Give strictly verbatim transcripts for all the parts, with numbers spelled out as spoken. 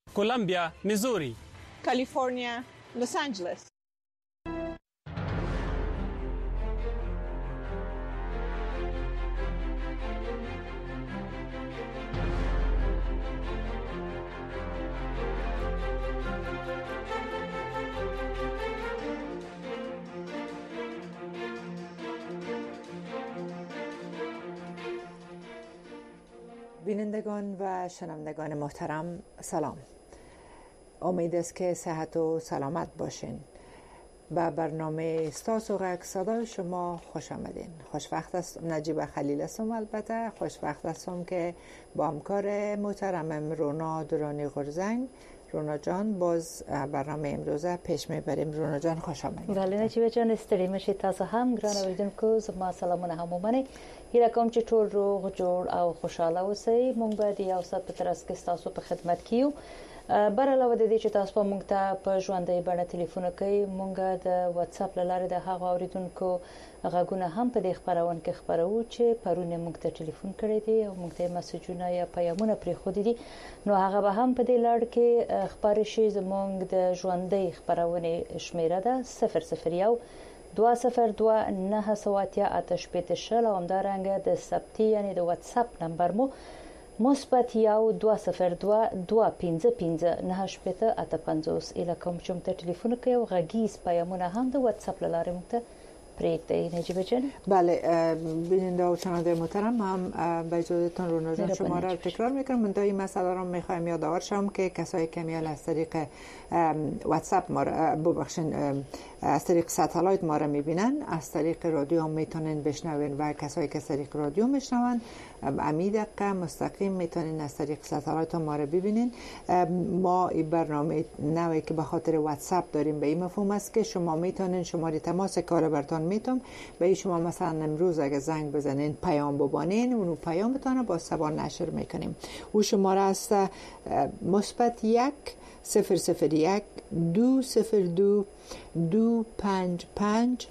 کولمبیا، میزوری، کالیفرنیا، لس آنجلس. بینندگان و شنوندگان محترم، سلام. امید است که صحت و سلامت باشین. به برنامه ستاسو غږ صدای شما خوش آمدین. خوشوقت است. نجیب خلیل هستم. البته خوشوقت هستم که با همکار محترمم رونا درانی غرزنگ. رونا جان، باز برنامه امروزه پیش میبریم. رونا جان خوش آمدید. بله نجیب جان، ستړي مشي تاسو هم ګران اوریدونکو، زما سلامونه هم ومنئ. هیله کوم چې ټول روغ جوړ او خوشاله اوسئ. مونږ به د یو ساعت په ترڅ کې تاسو په خدمت کې یو. بر علاوه د دې چې تاسو په مونږ ته په ژوندۍ بڼه ټلیفون کوئ، مونږ د واتس اپ لاره د هغه اوریدونکو غږونه هم په دې خبرونه کې خبرو چې پرونه مونږ ته ټلیفون کړی دی او مونږ ته مسیجونه یا پیغامونه پرې خو دي، نو هغه به هم په دې لړ کې خبرې شي. زمونږ د ژوندۍ خبرونه شمیره ده صفر صفر یو دو صفر دو نه سواتیا آتش پیت شل او همدارنګه د ثبتی یعنی د واتس اپ نمبر مو مثبت یو دو صفر دو دو پنځه پنځه نه شپږ اته پنځوس. اله کوم چې موږ ته ټلیفون کوي او غږیز پیغامونه هم د واتس اپ لاره موږ ته پرېږدئ. نجیب جان. بله بیننده و شنونده محترم، هم به اجازهتون رونا جان شما را تکرار میکنم. من تا این مسئله را میخوایم یادآور شم که کسایی که میان از طریق واتس اپ ما را ببخشین از طریق ساتلایت ما را میبینن، از طریق رادیو هم میتونن بشنون و کسایی که از طریق رادیو میشنون امی دقیقه مستقیم میتونین از طریق ساتلایت ما را ببینین. ما این برنامه نوعی که به خاطر واتس اپ داریم به این مفهوم است که شما میتونین شماره تماس کاربرتان میتونم به شما مثلا امروز اگه زنگ بزنین پیام ببانین، اونو پیامتان با سبا نشر میکنیم. او شماره است مثبت یک صفر صفر یک دو صفر دو دو پنج پنج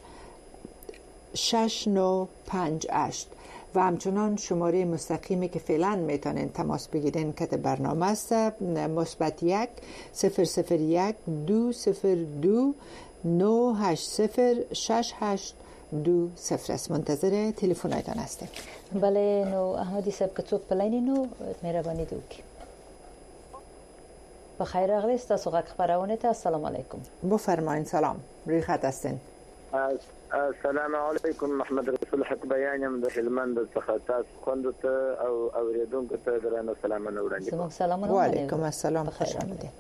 شش نو پنج هشت و همچنان شماره مستقیمی که فعلا میتونین تماس بگیرین که برنامه است مثبت یک صفر صفر یک دو صفر دو نو هشت صفر شش هشت دو صفر است. منتظر تلفن‌هایتان هستیم. بله نو احمدی صاحب که څوک پلاینی نو مهرباني وکړئ. بخیر راغلی تاسو غږ خبرونه ته. السلام علیکم. بفرمایید. سلام. روی خط هستین. السلام علیکم. محمد رسول حق بیانم د هلمند څخه تاسو خوند ته او اوریدونکو ته درنه سلامونه وړاندې کوم. سلام و علیکم السلام. خوش آمدید.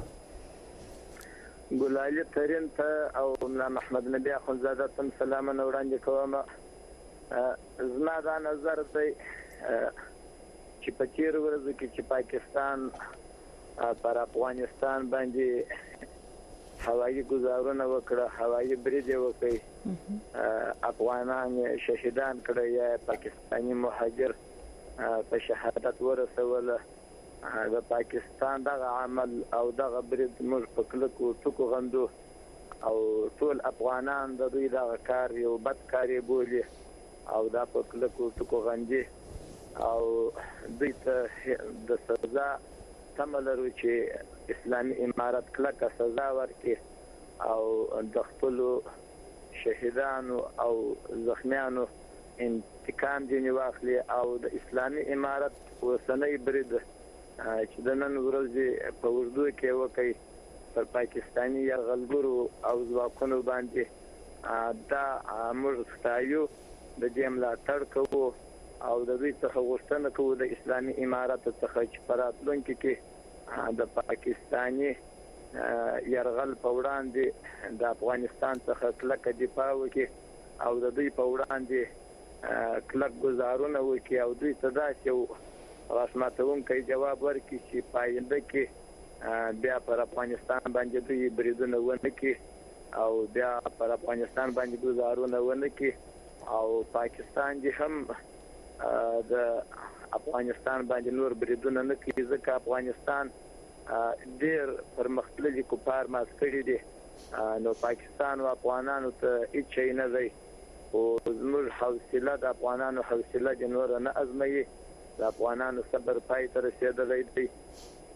ګلالي ترين ته او ملا محمد نبی اخونزاده ته سلامونه وړاندې کوم. زما دا نظر دی چې په تیر ورځو کې چې پاکستان پر افغانستان باندې هوایي گزارونه وکړه، هوایي برید وکړي، افغانان شهیدان کړه یا پاکستانی مهاجر په شهادت ورسول. د پاکستان دغه عمل او دغه برید موږ په کلکو ټکو غندو او ټول افغانان د دوی دغه کار یو بد کاری بولي او دا په کلکو ټکو غندي او دوی ته د سزا تمه لرو چې اسلامي امارت کلکه سزا ورکړي او د خپلو شهیدانو او زخمیانو انتقام ځینې واخلي او د اسلامي امارت اوسنی برید چې د نن ورځې په اردو کې وکړي پر پاکستاني یرغلګرو او ځواکونو باندې دا موږ ستایو، د دې ملاتړ کوو او د دوی څخه غوښتنه کوو د اسلامي امارت څخه چې په راتلونکي کې د پاکستاني یرغل په وړاندې د افغانستان څخه کلکه دفاع وکړي او د دوی په وړاندې کلک گزارونه وکړي او دوی ته داسې یو رسماتونکی جواب ورکړي چې پاینده کې بیا پر افغانستان باندې دوی بریدونه ونه کړي او بیا پر افغانستان باندې گزارونه ونه کړي او پاکستان دې هم د افغانستان باندې نور بریدونه نه کوي ځکه افغانستان ډېر پرمختللي کفار مات کړي دي. نو پاکستان او افغانانو ته هیڅ شی نه دی او زموږ حوصله د افغانانو حوصله د نور نه ازمایي. د افغانانو صبر پای ته رسیدلی دی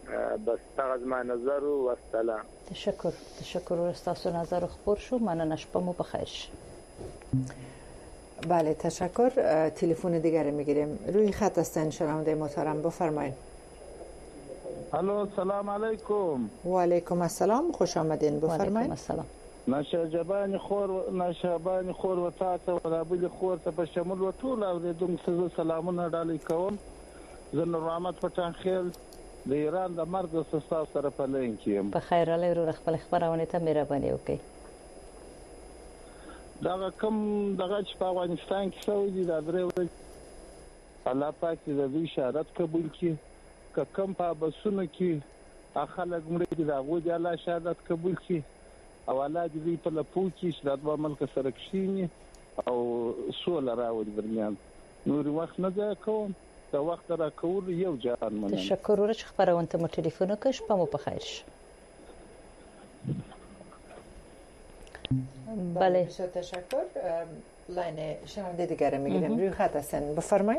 بس هغه زما نظر و سلام. تشکر تشکر استاسو نظر خبر شو. مننه، شپه مو بخیر. بله تشکر. تلفن دیگر میگیریم. روی خط هستن شنونده محترم، بفرمایید. الو سلام علیکم. و علیکم السلام، خوش آمدین، بفرمایید. و علیکم السلام. نشجبان خور نشابان خور و تاسو ولابل خور ته په شمول و ټول اوریدونکو سلامونه ډالۍ کوم. زه نور محمد پټان خیل د ایران د مرګ او سستاو سره په لین کې په خیر علي ورو خپل خبرونه ته مهرباني وکړئ. دا کوم دغه چې په افغانستان کې سعودي د درې ورځې الله پاک دې د اشارت قبول کړي. که کوم په بسونو کې خلک مړي دي هغه دې الله شهادت قبول کړي او الله دې په لپو کې چې د دوه ملک سره کښینی او سول راوړي درمیان. نور وخت نه ځای کوم، دا وخت را کول یو جهان مننه. تشکر ورچ خبرونه ته مو ټلیفون وکړ. په مو په خیر شه. بله تشکر. لاین شنونده دیگر میگیریم. روی خط هستن، بفرمایید.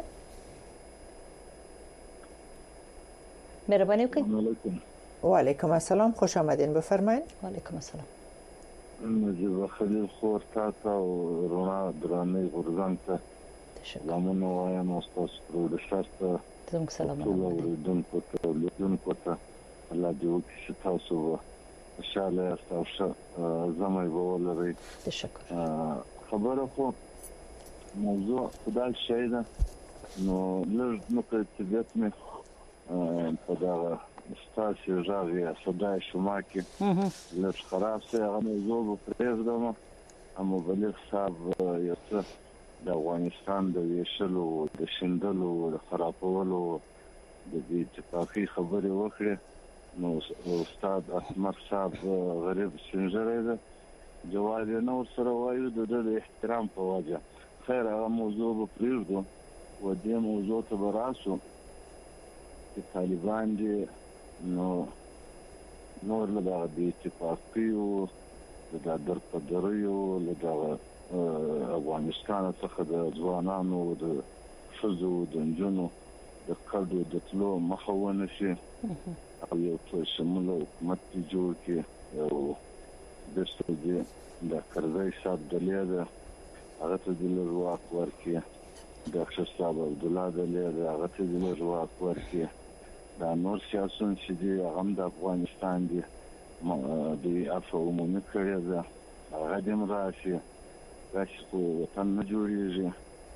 مهربانی وکړئ. و علیکم السلام، خوش آمدین، بفرمایید. و علیکم السلام. نجیب خلیل خور تاسو او رونا درانه غرزان ته سلامونه وایم. استاد پروډوسر ته زموږ سلامونه اوریدونکو ته لیدونکو ته الله دې وکړي چې تاسو خوشاله تاسو زموږ ولرئ. تشکر. خبره خو موضوع خدای شي ده نو لږ نو په طبيعت مې په دا ستاسو ژغه صدای شما کې لږ خراب سي. هغه موضوع په پرېږدم. اما بلغ صاحب یو څه د افغانستان د ویشلو د شندلو د خرابولو د دې اتفاقي خبرې وکړې. نو استاد اسمر صاحب غریب سنجره ده جواب یې نو سره وایو د احترام په وجه. خیر هغه موضوع په پرېږدو و دې موضوع ته براسو چې طالبان دي نو نور له دې اتفاقیو د در په دریو له افغانستان څخه د ځوانانو د فزو د جنونو د کډو د تلو مخاونه شي او یو څه شمول حکومت جوړ کړي او د ستوري د کرزي صاحب د لیاده هغه ته د لږ ورکړي. د اکشر صاحب عبد الله د لیاده هغه ته د لږ ورکړي. دا نور سیاسون چې دی هغه د افغانستان دی د افغان عمومي کړی ده هغه د مراشي راشي په وطن نه جوړیږي.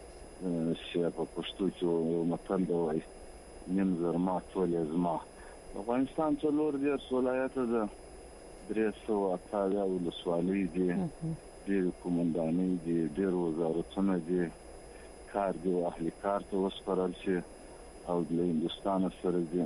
چې په پښتو کې متل دی نیم زرما ټول زما. افغانستان څلور دېرش ولایته ده، درې سوه اته اویا ولسوالۍ دي، ډېرې قومندانۍ دي، ډېر وزارتونه دي. کار دی او اهلي کار ته وسپارل شي او له هندوستان سره دي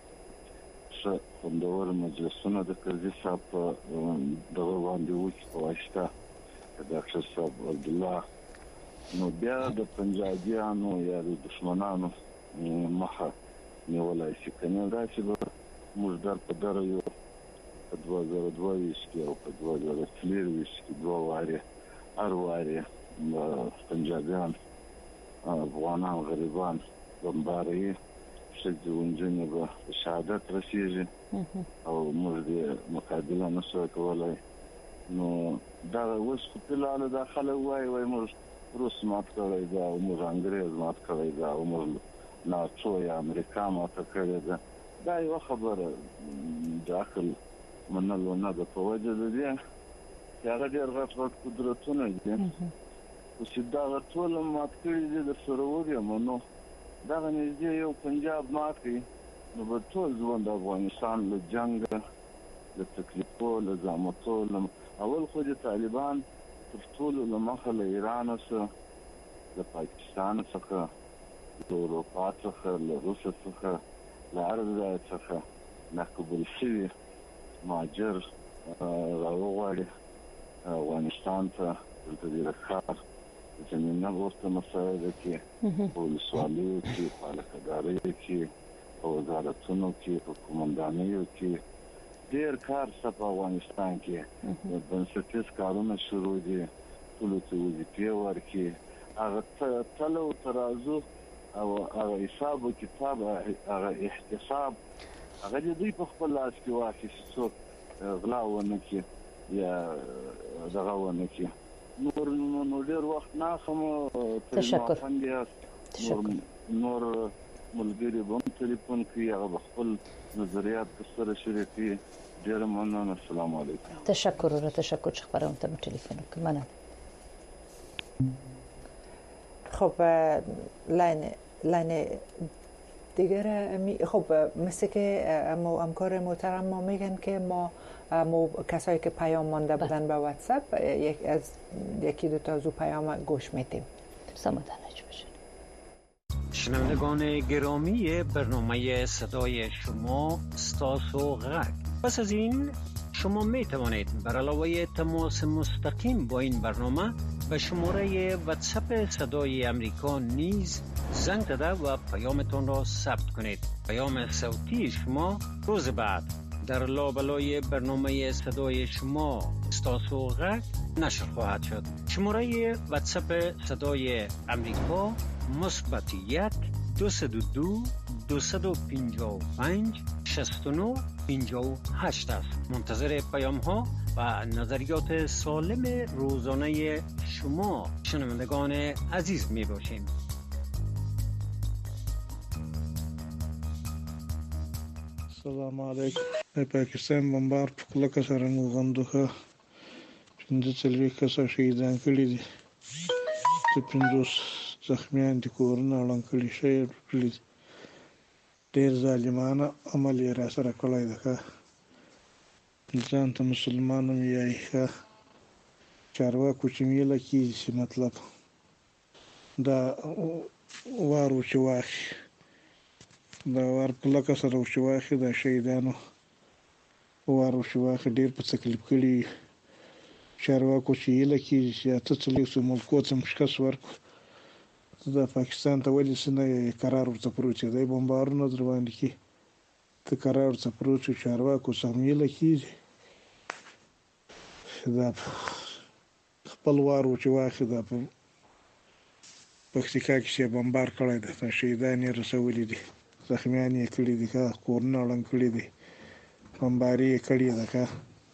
ښه خوندور مجلسونه د کرزي صاحب په دغه باندې وکړي په واسطه د اکشر صاحب عبدالله. نو بیا د پنجابیانو یا د دشمنانو مخه نیولای شي. که نه داسې به موږ در په دره یو په دوه زره دوه ویشت کې او په دوه زره څلېرویشت کې دوه وارې هر وارې پنجابیان افغانان غریبان بمباروي، ښځې او نجونې به شهادت رسېږي او موږ دې مقابله نه شو کولی. نو دغه اوس خو فلحال دا خلک وایي وایي موږ روس مات کړی ده او موږ انګریز مات کړی ده او موږ ناټو یا امریکا ماته کړې ده. دا یوه خبره د عقل منلو نه ده په وجه د دې چې هغه ډېر غټ غټ قدرتونه دي خو چې دغه ټول مات کړي دي د سره وګورم نو دغه نږدې یو پنجاب مات کړي نو به ټول ژوند د افغانستان له جنګه له تکلیفو له زحمتو اول خو د طالبان تر ټولو له مخه له ایران څخه له پاکستان څخه د اروپا څخه له روسیې څخه له هر ځای څخه ناقبول شوي مهاجر راوغواړي افغانستان ته دلته د کار زمینه ورته مسایل کې په ولسوالیو کې په هلکداریو کې په وزارتونو کې په قومندانیو کې ډېر کار شته په افغانستان کې. بنسټیز کارونه شروع دي، ټولو ته وظیفې ورکړي. هغه تله او ترازو او هغه حساب و کتاب هغه احتساب هغه دوی په خپل لاس کې واخیست څوک غلا ونه کړي یا دغه ونه کړي. نور نو ډېر وخت نه خمو تشکر تشکر نور ملګری به هم تلیفون کوي هغه خپل نظریات سره شریکي. ډېر مننه. السلام علیکم. تشکر و تشکر چې خبرونه ته تلیفون وکړ. مننه. خب لاین لاین دیگر خب مثل که همکار محترم ما میگن که ما مو کسایی که پیام مانده بودن به واتساپ یک از یکی دو تا از پیام گوش میدیم. سمادانه باشید. شنوندگان گرامی برنامه صدای شما استاسو غک. پس از این شما می توانید بر علاوه تماس مستقیم با این برنامه به شماره واتساپ صدای امریکا نیز زنگ زده و پیامتان را ثبت کنید. پیام صوتی شما روز بعد در لابلای برنامه صدای شما استاسو غک نشر خواهد شد. شماره واتساپ صدای امریکا مثبت یک دو صد و دو دویست و پنجاه و پنج شصت و نه پنجاه و هشت است. منتظر پیام ها و نظریات سالم روزانه شما شنوندگان عزیز می باشیم. السلام علیکم. پاکستان بمبار په کلکه سره موغندوخه پنځه څلوېښت کسه شهیدان کړي دي. د پنځوس زخمیان دي کورونه اړنګ کړي شوي کړي دي. ډېر ظالمانه عمل یې را سره کړی دی. ښه ځان ته مسلمان هم وایي. ښه چارواکو چې میله کېږي چې مطلب دا وار و چې واخلي دا وار په لکه سره و چې واخلي دا شهیدانو وار و چې واخلي. ډېر په تکلیف کړي چارواکو چې هیله کېږي چې اته څلوېښتو ملکو ته شکست ورکړو. دا پاکستان ته ولې څه نه قرار ورته پروت دی. دی بمبارونه در باندې کړي ته قرار ورته پروت یو. چارواکو څخه هم هیله کېږي دا خپل وار و چې واخلي. دا په پکتیکا کې چې بمبار کړی دی شهیدان یې رسولي دي زخمیان یې کړي دي کورونه اړنګ کړي دي بمباري یې کړې ده. ښه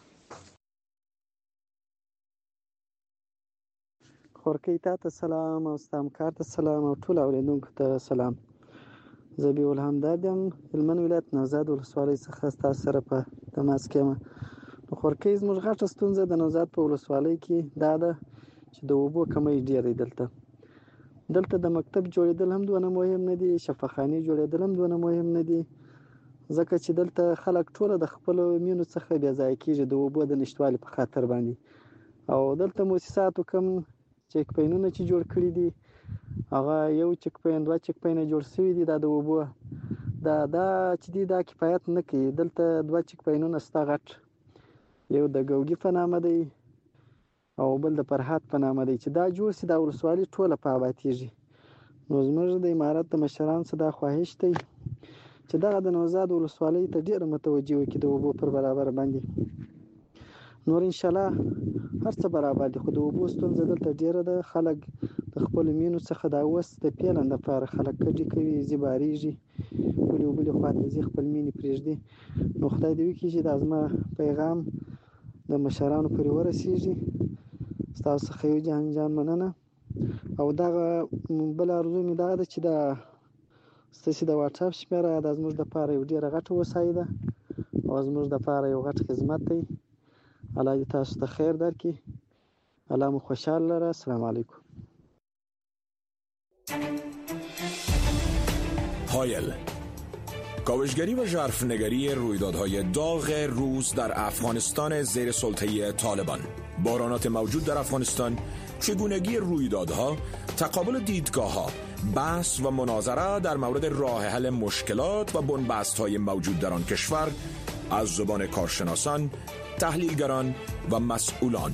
خورکۍ تا ته سلام او ستا همکار ته سلام او ټول اورېدونکو ته سلام. زه بیول همداد یم هلمند ولایت نوزاد ولسوالۍ څخه ستاسو سره په تماس کې یم. نو خورکۍ زموږ غټه ستونزه د نوزاد په ولسوالۍ کې دا ده چې د اوبو کمی ډېر دی. دلته دلته د مکتب جوړېدل هم دونه مهم نه دي، شفاخانې جوړېدل هم دونه مهم نه دي، ځکه چې دلته خلک ټوله د خپلو مینو څخه بې ځایه کېږي د اوبو د نشتوالي په خاطر باندې. او دلته موسساتو کم چک پاینونه چې جوړ کړي دي هغه یو چک پاین دوه چک پاینه جوړ شوي دي. دا د اوبو دا دا چې دي دا کفایت نه کوي. دلته دوه چک پاینونه ستا غټ، یو د ګوګي په نامه دی او بل د فرهاد په نامه دی. چې دا جوړ شي دا ولسوالي ټوله په آبادېږي. نو زموږ د امارت د مشرانو څخه دا خواهش دی چې دغه د نوزاد ولسوالۍ ته ډېره متوجه وکړي د اوبو پر برابر باندې. نور انشاءالله هر څه برابر دي، خو د اوبو ستونزه دلته ډېره ده. خلک د خپلو مینو څخه دا اوس د پیلن دپاره خلک کډې کوي، ځي بارېږي، بلې و بلې خوا ته ځي خپل مینې پرېږدي. نو خدای دې وکړي چې دا زما پیغام د مشرانو پورې ورسېږي. ستاسو څخه یو جهان جان مننه. او دغه بله ارزو مې دغه ده چې دا ستاسې د واټساپ شمېره دا زموږ دپاره یو ډېره غټه وسایل ده او زموږ دپاره یو غټ خدمت دی. الله دې تاسو ته خیر درکړي. الله مو خوشحال لره. السلام علیکم. هایل، کاوشگری و ژرفنگری رویدادهای داغ روز در افغانستان زیر سلطه طالبان، بحرانات موجود در افغانستان، چگونگی رویدادها، تقابل دیدگاه‌ها، بحث و مناظره در مورد راه حل مشکلات و بنبست‌های موجود در آن کشور از زبان کارشناسان، تحلیلگران و مسئولان.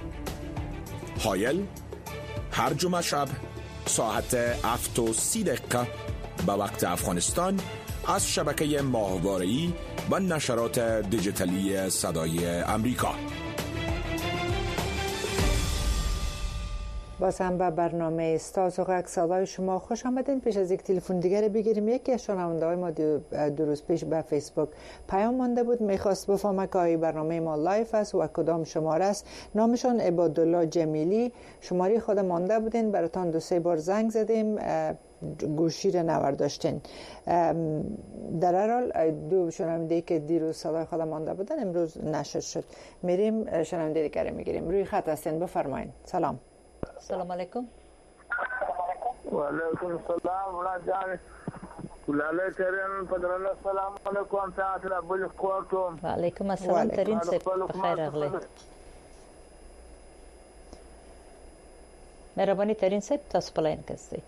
هایل هر جمعه شب ساعت هفت و سی دقیقه به وقت افغانستان از شبکه ماهواره‌ای و نشرات دیجیتالی صدای امریکا. باز هم به برنامه استاز و غک صدای شما خوش آمدین. پیش از یک تلفن دیگر بگیریم. یکی از شنونده های ما دو روز پیش به فیسبوک پیام مانده بود، میخواست بفهمه که آیا برنامه ما لایف است و کدام شماره است. نامشان عبادالله جمیلی. شماره خود مانده بودین، براتان دو سه بار زنگ زدیم، گوشی را نورداشتین. در هر حال دو شنونده که دیروز صدای خود مانده بودن امروز نشر شد. میریم شنونده دیگر میگیریم. روی خط هستین، بفرمایید. سلام. سلام علیکم. و علیکم السلام ورحمت الله کریم. پدران السلام علیکم تاسو ته بل کوم. و علیکم السلام ترین سپ بخیر راغلی. مهربانی ترین سپ تاسو په لاین کې سئ.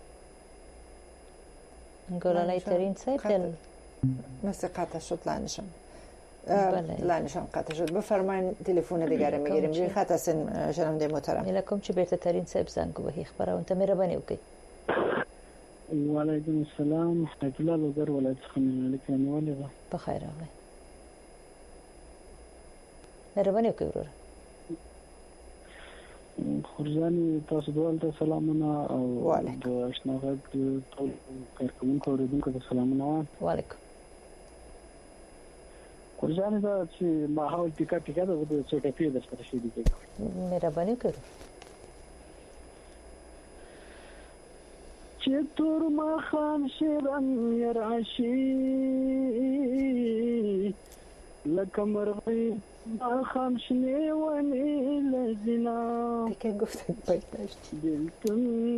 ګولای ترین سپ دل مثل قطع شد لعنشم. لعنشم قطع شد. بفرمایید تلفن دیگر میگیریم. روی خط هستین شنونده محترم. ملکم چې بیرته ترین سپ زنګ وهي خبرونه ته مهرباني وکړئ. وعلیکم السلام. حیات الله لوګر ولایت څخه ملکم ولې په خیر راغلی. مهرباني وکړئ ورور. خورجاني تاسو دوه ته سلامونه او د آشنا غږ ټول کارکونکو اوریدونکو ته سلامونه. وعلیکم. خورجاني دا چې ماحول ټیکا ټیکا د څه ټپې د څه شي دي. مهرباني وکړئ. چې تور ما خام شیرن يراشي لکه مرغی ما خام شنه ونی لزنا که گفتن پایداشت دلتون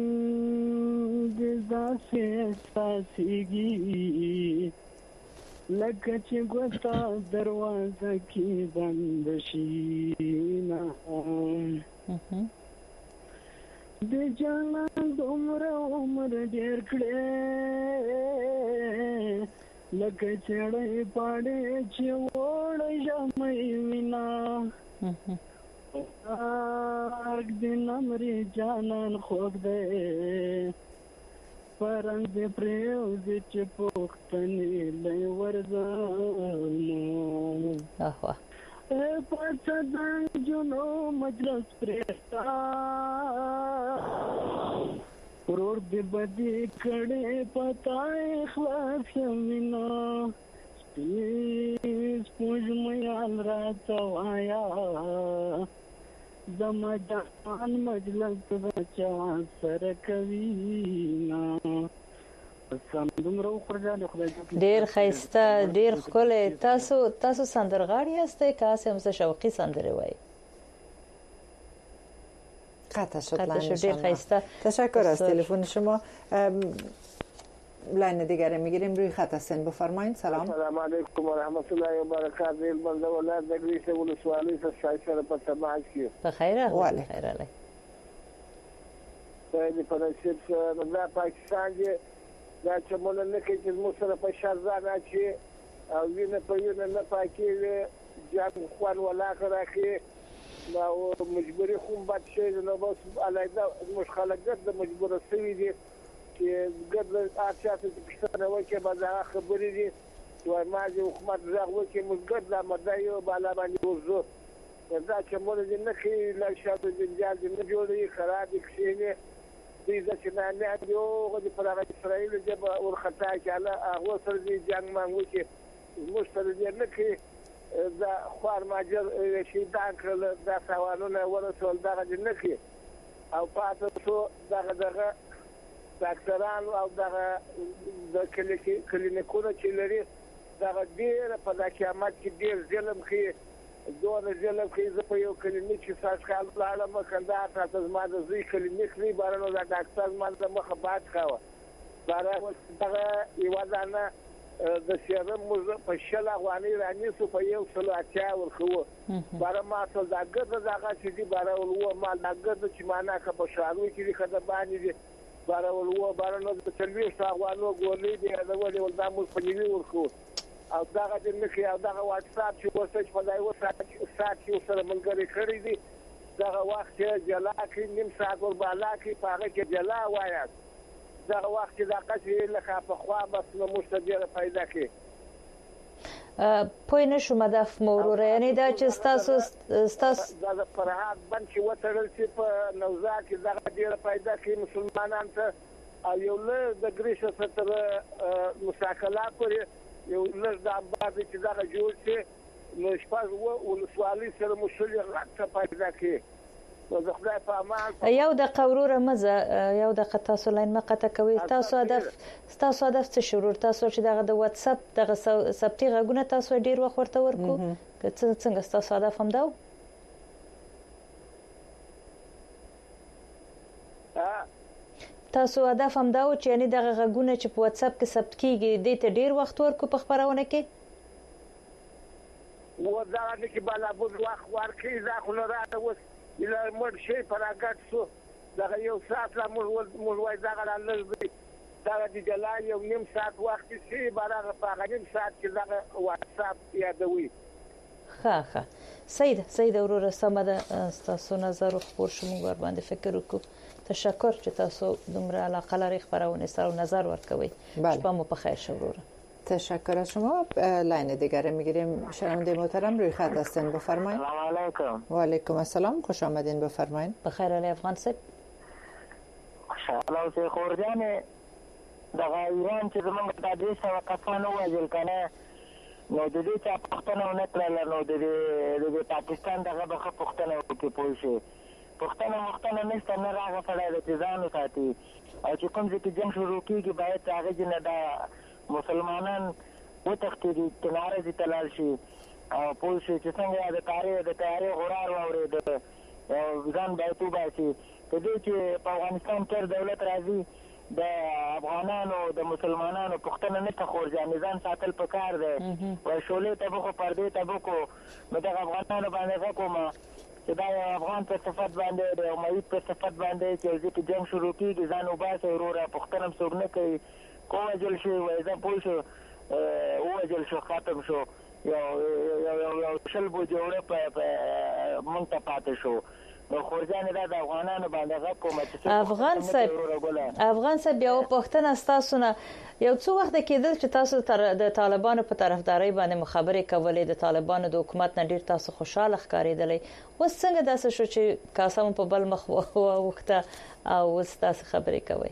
دزداسه احساسیگی لکه چې گوستا دروازه کی بند شینا د جانان عمر عمر ډیر کړه لکه چړې پاړې چې وړ جمې وینا ارګ دین امرې جانان خوږ دې پرنګ دې پرېو دې چې پوښتنې لې ورځم اهوا پاتدان جنو مجلس پرېتا ورور دې بدی کړي پتا اخلاص مینا سپیس پوج میال راته وایا زمدان مجلس بچا سر کوینا ډیر خیسته ډیر ښکلی. تاسو تاسو سندرغاړی یاستئ که هسې هم شوقي سندرې وایي؟ قطع شد. ډیر خیسته. تشکر از تلفن شما. لاین دیگر میگیریم. روی خط هستین، بفرمایید. سلام. السلام علیکم و رحمت الله و برکاته. بنده ولایت دګریسه ولسوالۍ څخه سره په سماج کې. بخیر راغلی. خیر علی. په دې په نصیب د پاکستان کې دا چې مونږ نه کې چې موږ سره په شرزانه چې او وینه په وینه نه پاکي جنگ خوان ولا راکې نو مجبوري خو بد شي نو بس علاوه مش خلک د مجبور سوي دي چې ګرځي اچاتې پښتنه وکي به خبرې دي وای ما چې حکومت زغ وکي موږ ګرځا مدایو بالا باندې ورزو دا چې مونږ نه کې لا شاته جنجال نه جوړي خراب کښینه دې چې نه نه یو غوډه پر اسرائیل چې ورختا کې الله هغه سره دي جنگ مانګو چې مشتري دې نه کې دا خوار ماجر شي دا کړل دا سوالونه ورسول دا نه کې او پاتې شو دغه دغه ډاکټرانو او دغه د کلینیکونو چې لري دغه ډیر په د قیامت کې ډیر ظلم کوي دوه ظلم کوي. زه په یو کلینیک کې ساس کال لاړم کندهار ته زما د زوی کلینیک دی بارنو د ډاکټر ما د مخه باد کاوه بارا دغه یو ځانه د سیرم موږ په شل افغاني رانی سو په یو سل اچا ورخو بارا ما ته دغه دغه چې دی بارا ولو ما دغه چې معنا کا په شارو کې خدای باندې دی بارا ولو بارا نو د چلوي افغانو ګولې دی دا ولې ولدا موږ په نیوي ورخو او دغه د مخې او دغه واتس اپ چې وسه په دای وسه سات یو سره ملګری کړی دی دغه وخت جلا کې نیم ساعت ور بالا کې پاره کې جلا وایي دغه وخت دغه چې لکه په خوا بس نو مستدیره پیدا کې پوه نه شوم هدف مو وروره یعنی دا چې ستاسو ستاسو د فرهاد بند چې وتړل شي په نوزا کې دغه ډېره پیدا کوي مسلمانان ته او یو لږ د ګریشه تر مساکلا پورې یو لږ د امبازې چې دغه جوړ شي نو شپږ ولسوالۍ سره مسلې غټه پیدا کوي یو د قوروره مزه یو د تاسو لاین مقطع کوي تاسو هدف تاسو هدف څه شروع تاسو چې دغه د واتس اپ دغه سبتي غږونه تاسو ډیر وخت ورته ورکو که څنګه تاسو هدف هم دا تاسو هدف هم دا و چې یعنی دغه غږونه چې په واتس اپ کې ثبت کیږي د ته ډیر وخت ورکو په خبرونه کې و دا نه کې بالا بود وخت ورکړي دا خو نه راځي إلى مر شيء فراغات سو دغه یو ساعت لا مول مول وای دغه لږ دغه د جلای یو نیم ساعت وخت شي برابر په نیم ساعت کې دغه واتس اپ یادوي ښه ښه سید سید وروره سمده تاسو نظر خبر شوم ور باندې فکر وکړو تشکر چې تاسو دومره علاقه لري خبرونه سره نظر ورکوي شپه مو په خیر شو وروره تشکر از شما. لاین دیگر میگیریم. شنونده محترم روی خط هستین بفرمایید. سلام علیکم. و علیکم السلام، خوش آمدین بفرمایید. بخیر علی افغان صاحب. خوشاله اوسئ خورجان دغه ایران چې زمونږ د دې سره کسانو وژل کنه نو د دې چې پښتنه ونه کړل نو د دې د پاکستان دغه به پښتنه وکړي پوه شي پښتنه مختنه نشته نه راغی سړی د ځان ساتي او چې کوم ځای کې جنګ شروع کیږي باید هغه جنه د مسلمانان وتښتېږي کناره دې ته لاړ شي او پوه شي چې څنګه د تاریخ د تاریخ غرار واورېد ځان باید وباسي که دې چې په افغانستان کې دولت راځي د افغانانو د مسلمانانو پښتنه نه ته خورجانې ځان ساتل پکار دی وایي شولې ته به خو پردې ته به کو نو دغه افغانانو باندې غږ کومه چې دا یو افغان په صفت باندې د یو معید په صفت باندې چې ځکه جنګ شروع کېږي ځان وباسئ وروره پښتنه هم څوک نه کوي کو وژل شي وایي زه پوه شو ووژل شو ختم شو یو یو شل بو جوړه په موږ ته پاتې شو نو خورجانې دا د افغانانو باندې غږ کومه چې افغان صاحب افغان صاحب یو پښتنه ستاسو نه یو څو وخت کېدل چې تاسو د طالبانو په طرفداري باندې مخابرې کولې د طالبانو د حکومت نه ډیر تاسو خوشاله ښکارېدلې اوس څنګه داسې شو چې کاسم په بل مخ وخته او اوس تاسو خبرې کوي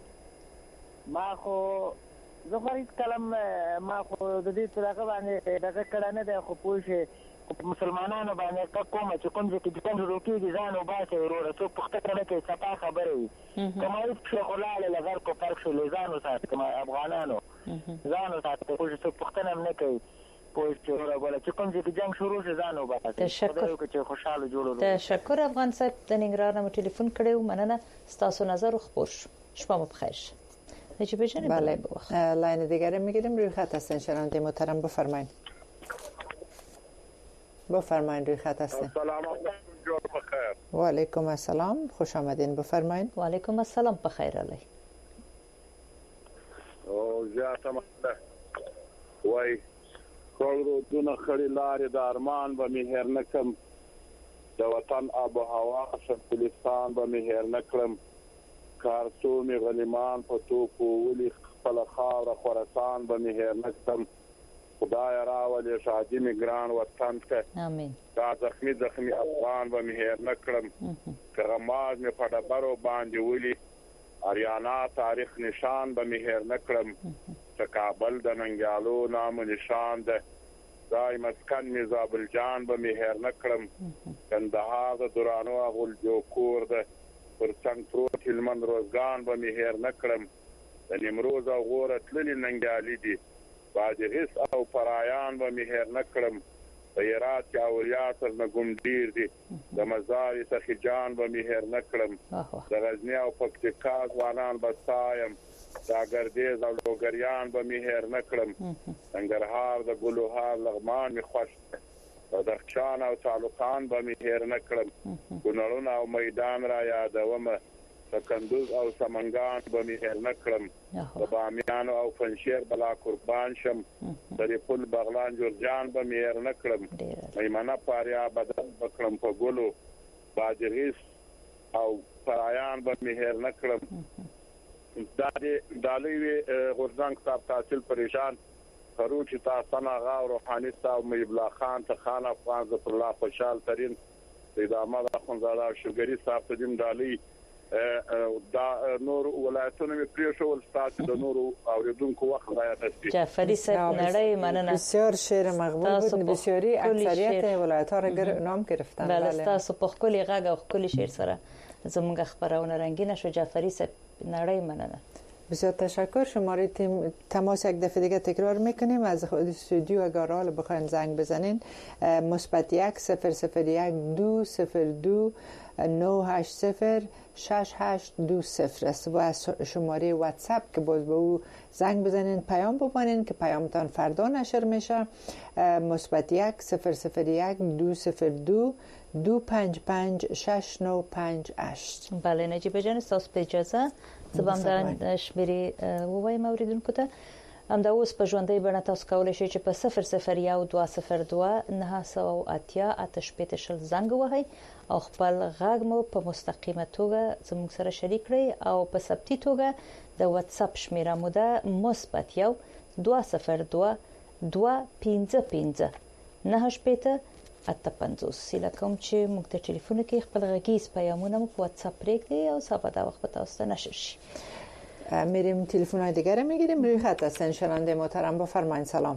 ما خو زه خو هیڅ کلم ما خو د دې طرقه باندې دغه کړه نه دی خو پوه شئ مسلمانانو باندې که کومه چې کوم ځای کې جنګ شروع کېږي ځان وباسئ وروره څوک پوښتنه نه کوي صفا خبرې وي که معید شیخ الله علیه لغر کو فرق شولې ځان وساتئ که افغانانو ځان وساتئ پوه شئ څوک پوښتنه هم نه کوي پوه شئ وروره ګوله چې کوم ځای کې جنګ شروع شي ځان وباسئ خدای وکړي چې خوشحاله جوړ تشکر افغان صاحب د ننګرهار نه ټلیفون کړی و مننه ستاسو نظر خبر شو شپه مو بخیر شه نجیب جان بله لاین دیگه میگیریم روی خط هستین شنونده محترم بفرمایید بفرمایید روی خط هستین سلام علیکم جوړ بخیر و علیکم السلام خوش آمدین بفرمایید و علیکم السلام بخیر علی او زیاته مده وای خورو دونه خړی لارې د ارمان به مهر نکم د وطن آب و هوا شمالستان به مهر نکړم کارڅو می غلیمان په توپو ولی خپل خاور خراسان به مهر نکم خدای راولې شادي می ګران وطن ته امين دا زخمی زخمی افغان به مهر نکړم کرماز می په ډبرو باندې ولی اریانا تاریخ نشان به مهر نکړم چې کابل د ننګیالو نام نشان ده دای مسکن می زابل جان به مهر نکړم کندهار د درانو غول جو کور ده پر څنګه پروت هلمند روزګان به مهر نکړم د نیمروز او غوره تللی ننګیالي دي باجغیس او پرایان به مهر نکړم د هرات کې اولیا سر نه ګم ډیر دي د مزار څخه جان به مهر نکړم د غزنی او پکتیکا ځوانان به سایم دا ګردیز او لوګریان به مهر نکړم ننګرهار د ګلوهار لغمان می خوش د دخچان او تعلقان به مهر نکړم ګنړون او میدان را یادوم د کندوز او سمنګان به مهر نکړم د بامیان او فنشیر بلا قربان شم د پل بغلان جورجان به مهر نکړم میمنه پاریا بدل بکړم په ګلو باجغیس او پرایان به مهر نکړم دا د دالوی غورځنګ صاحب تحصیل پریشان کروچ تاسو نه غاو روحاني صاحب مجبلا خان ته خان افغان ظفر الله خوشحال ترين ادامه اخوندزاده شوګری صاحب تدیم ډالۍ دا نور ولایتونه مې پریښول تاسو د نور اوریدونکو وخت ضایع نشي. جعفری صاحب نړۍ مننه. بسیار شعر مقبول بود. بسیاری اکثریت ولایت‌ها را گر... نام گرفتن. بله تاسو په خپل غږ او خپل شعر سره زموږ خبرونه رنگین شو. جعفری صاحب نړۍ مننه. بسیار تشکر. شماره تیم تماس یک دفعه دیگه تکرار میکنیم. از خود استودیو اگر حالا بخواین زنگ بزنین مثبت یک صفر صفر یک دو صفر دو نه هشت صفر شش هشت دو صفر است و از شماره واتساپ که باز به او زنگ بزنین پیام ببرین که پیامتان فردا نشر میشه. مثبت یک صفر صفر یک دو صفر دو دو پنج پنج شش نه پنج هشت. بله نجیب جان استاد په اجازه زبم د شمیرې ووایم اوریدونکو ته همدا اوس په ژوندۍ بڼه تاسو کولی شئ چې په صفر صفر یو دوه صفر دوه نه سوه اتیا اته شپېته شل زنګ ووهئ او خپل غږ مو په مستقیمه توګه زموږ سره شریک کړئ او په ثبتي توګه د واتساپ شمیره مو ده مثبت یو دوه صفر دوه دوه پنځه پنځه نه شپېته اته پنځوس. هیله کوم چې موږ د ټلیفون کې خپل غږیز پیامونه مو په واتساپ پرېږدئ او سبا دا وخت به تاسو ته نشر شي. میریم تلفن های دیگر میگیریم. روی خط هستن شنونده محترم. بفرمایید. سلام.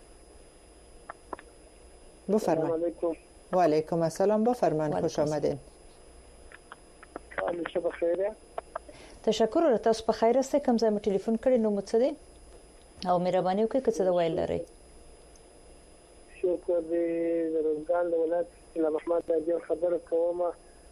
بفرمایید. و علیکم السلام. بفرمایید. خوش آمدین. همیشه بخیره. تشکر. را تاسو په خیر است. کوم ځای مو ټلیفون کړی نو مو څه دی او مهرباني وکړئ که څه د ویل لرئ. شکر دې د روزګان د ولایت له محمد راجل خبره کومه.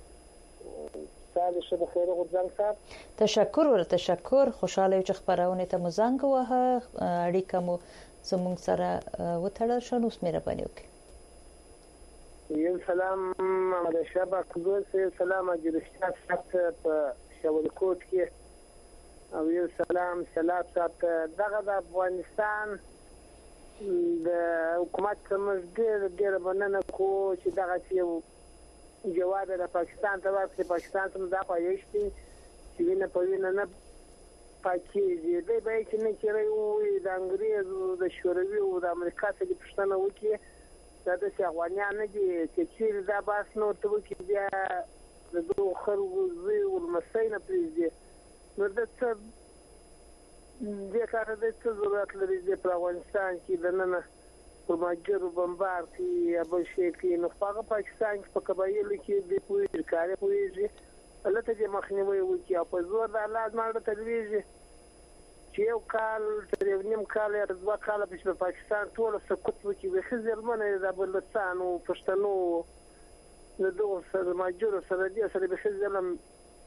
تاسو شه بخیر غوځنګ صاحب. تشکر ور تشکر. خوشاله چې خبرونه ته مو زنګ وه اړیکه مو زموږ سره وتړل شو. نو مهرباني وکړئ. یو سلام محمد شبک ګل سلام اجرشت صاحب په شاول کوټ کې او یو سلام سلام صاحب دغه د افغانستان د حکومت څخه ډېر ډېر مننه کوو چې دغه یو جواب د پاکستان ته ورکړي. پاکستان ته دا پایښتي چې وینه په وینه نه پاکېږي. دی به چې نه کېږي وي د انګریزو د شوروي او د امریکا څخه پوښتنه وکړي دا داسې افغانیان نه دي چې چیرې دا بحث نه ورته وکړي بیا د دغو خلکو زوی ولمسی نه پرېږدي. نو د څه دې کار د څه ضرورت لري چې په افغانستان کې دننه پر ماجرو بمبار کې یا بل شي کې نو هغه پاکستان په قبایلو کې د پوهې کار پوهېږي هلته دې مخنیوي وکړي او په زور د الله ماړه تلويږي چې یو کال تر یو نیم کال یا دوه کاله په پاکستان ټول سقوط وکړي به خزرمنه د بلوچستان او پښتنو د دوه سره ماجرو سره دې سره به خزرم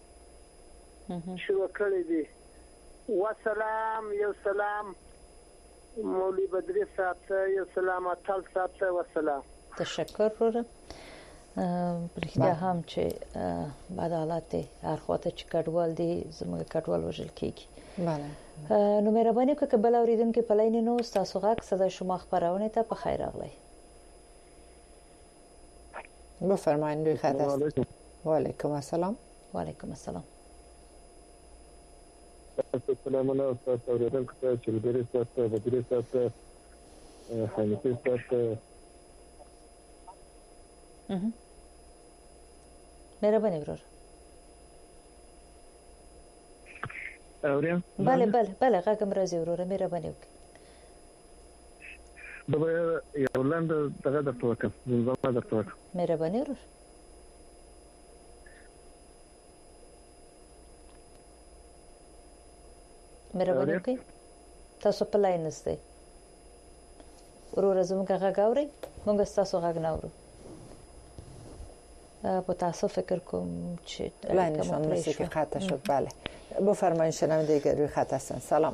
شو کړی دي. والسلام یو سلام مولوی بدری صاحب ته یو سلام اتل صاحب ته والسلام. تشکر ورته. پرېږده هم چې بعد حالات هر خواته چې کډوال دي زموږ کډوال وژل کېږي. بله نو مهرباني وکړئ که بل اورېدونکي په لاین نو ستاسو غږ صدای شما خپرونې ته په خیر راغلی. بفرمایید. روی خط است. و علیکم السلام. و علیکم السلام. السلام علیکم استاد اوریدونکو ته چلګری استاد بدری استاد حنیفی استاد اها مهرباني ورور. اوریم. بله بله بله غږم راځي ورور مهرباني وکړئ. دا یو لاند دغه درته وکم زما درته وکم. مهرباني ورور. مهرباني وکړئ. تاسو په لاین نسته ورور زموږ غږ اورئ موږ تاسو غږ نه اورو. په تاسو فکر کوم چې لاینشون موسیقی قطع شد. بله بفرمایید شنونده دیگه روی خط هستن. سلام.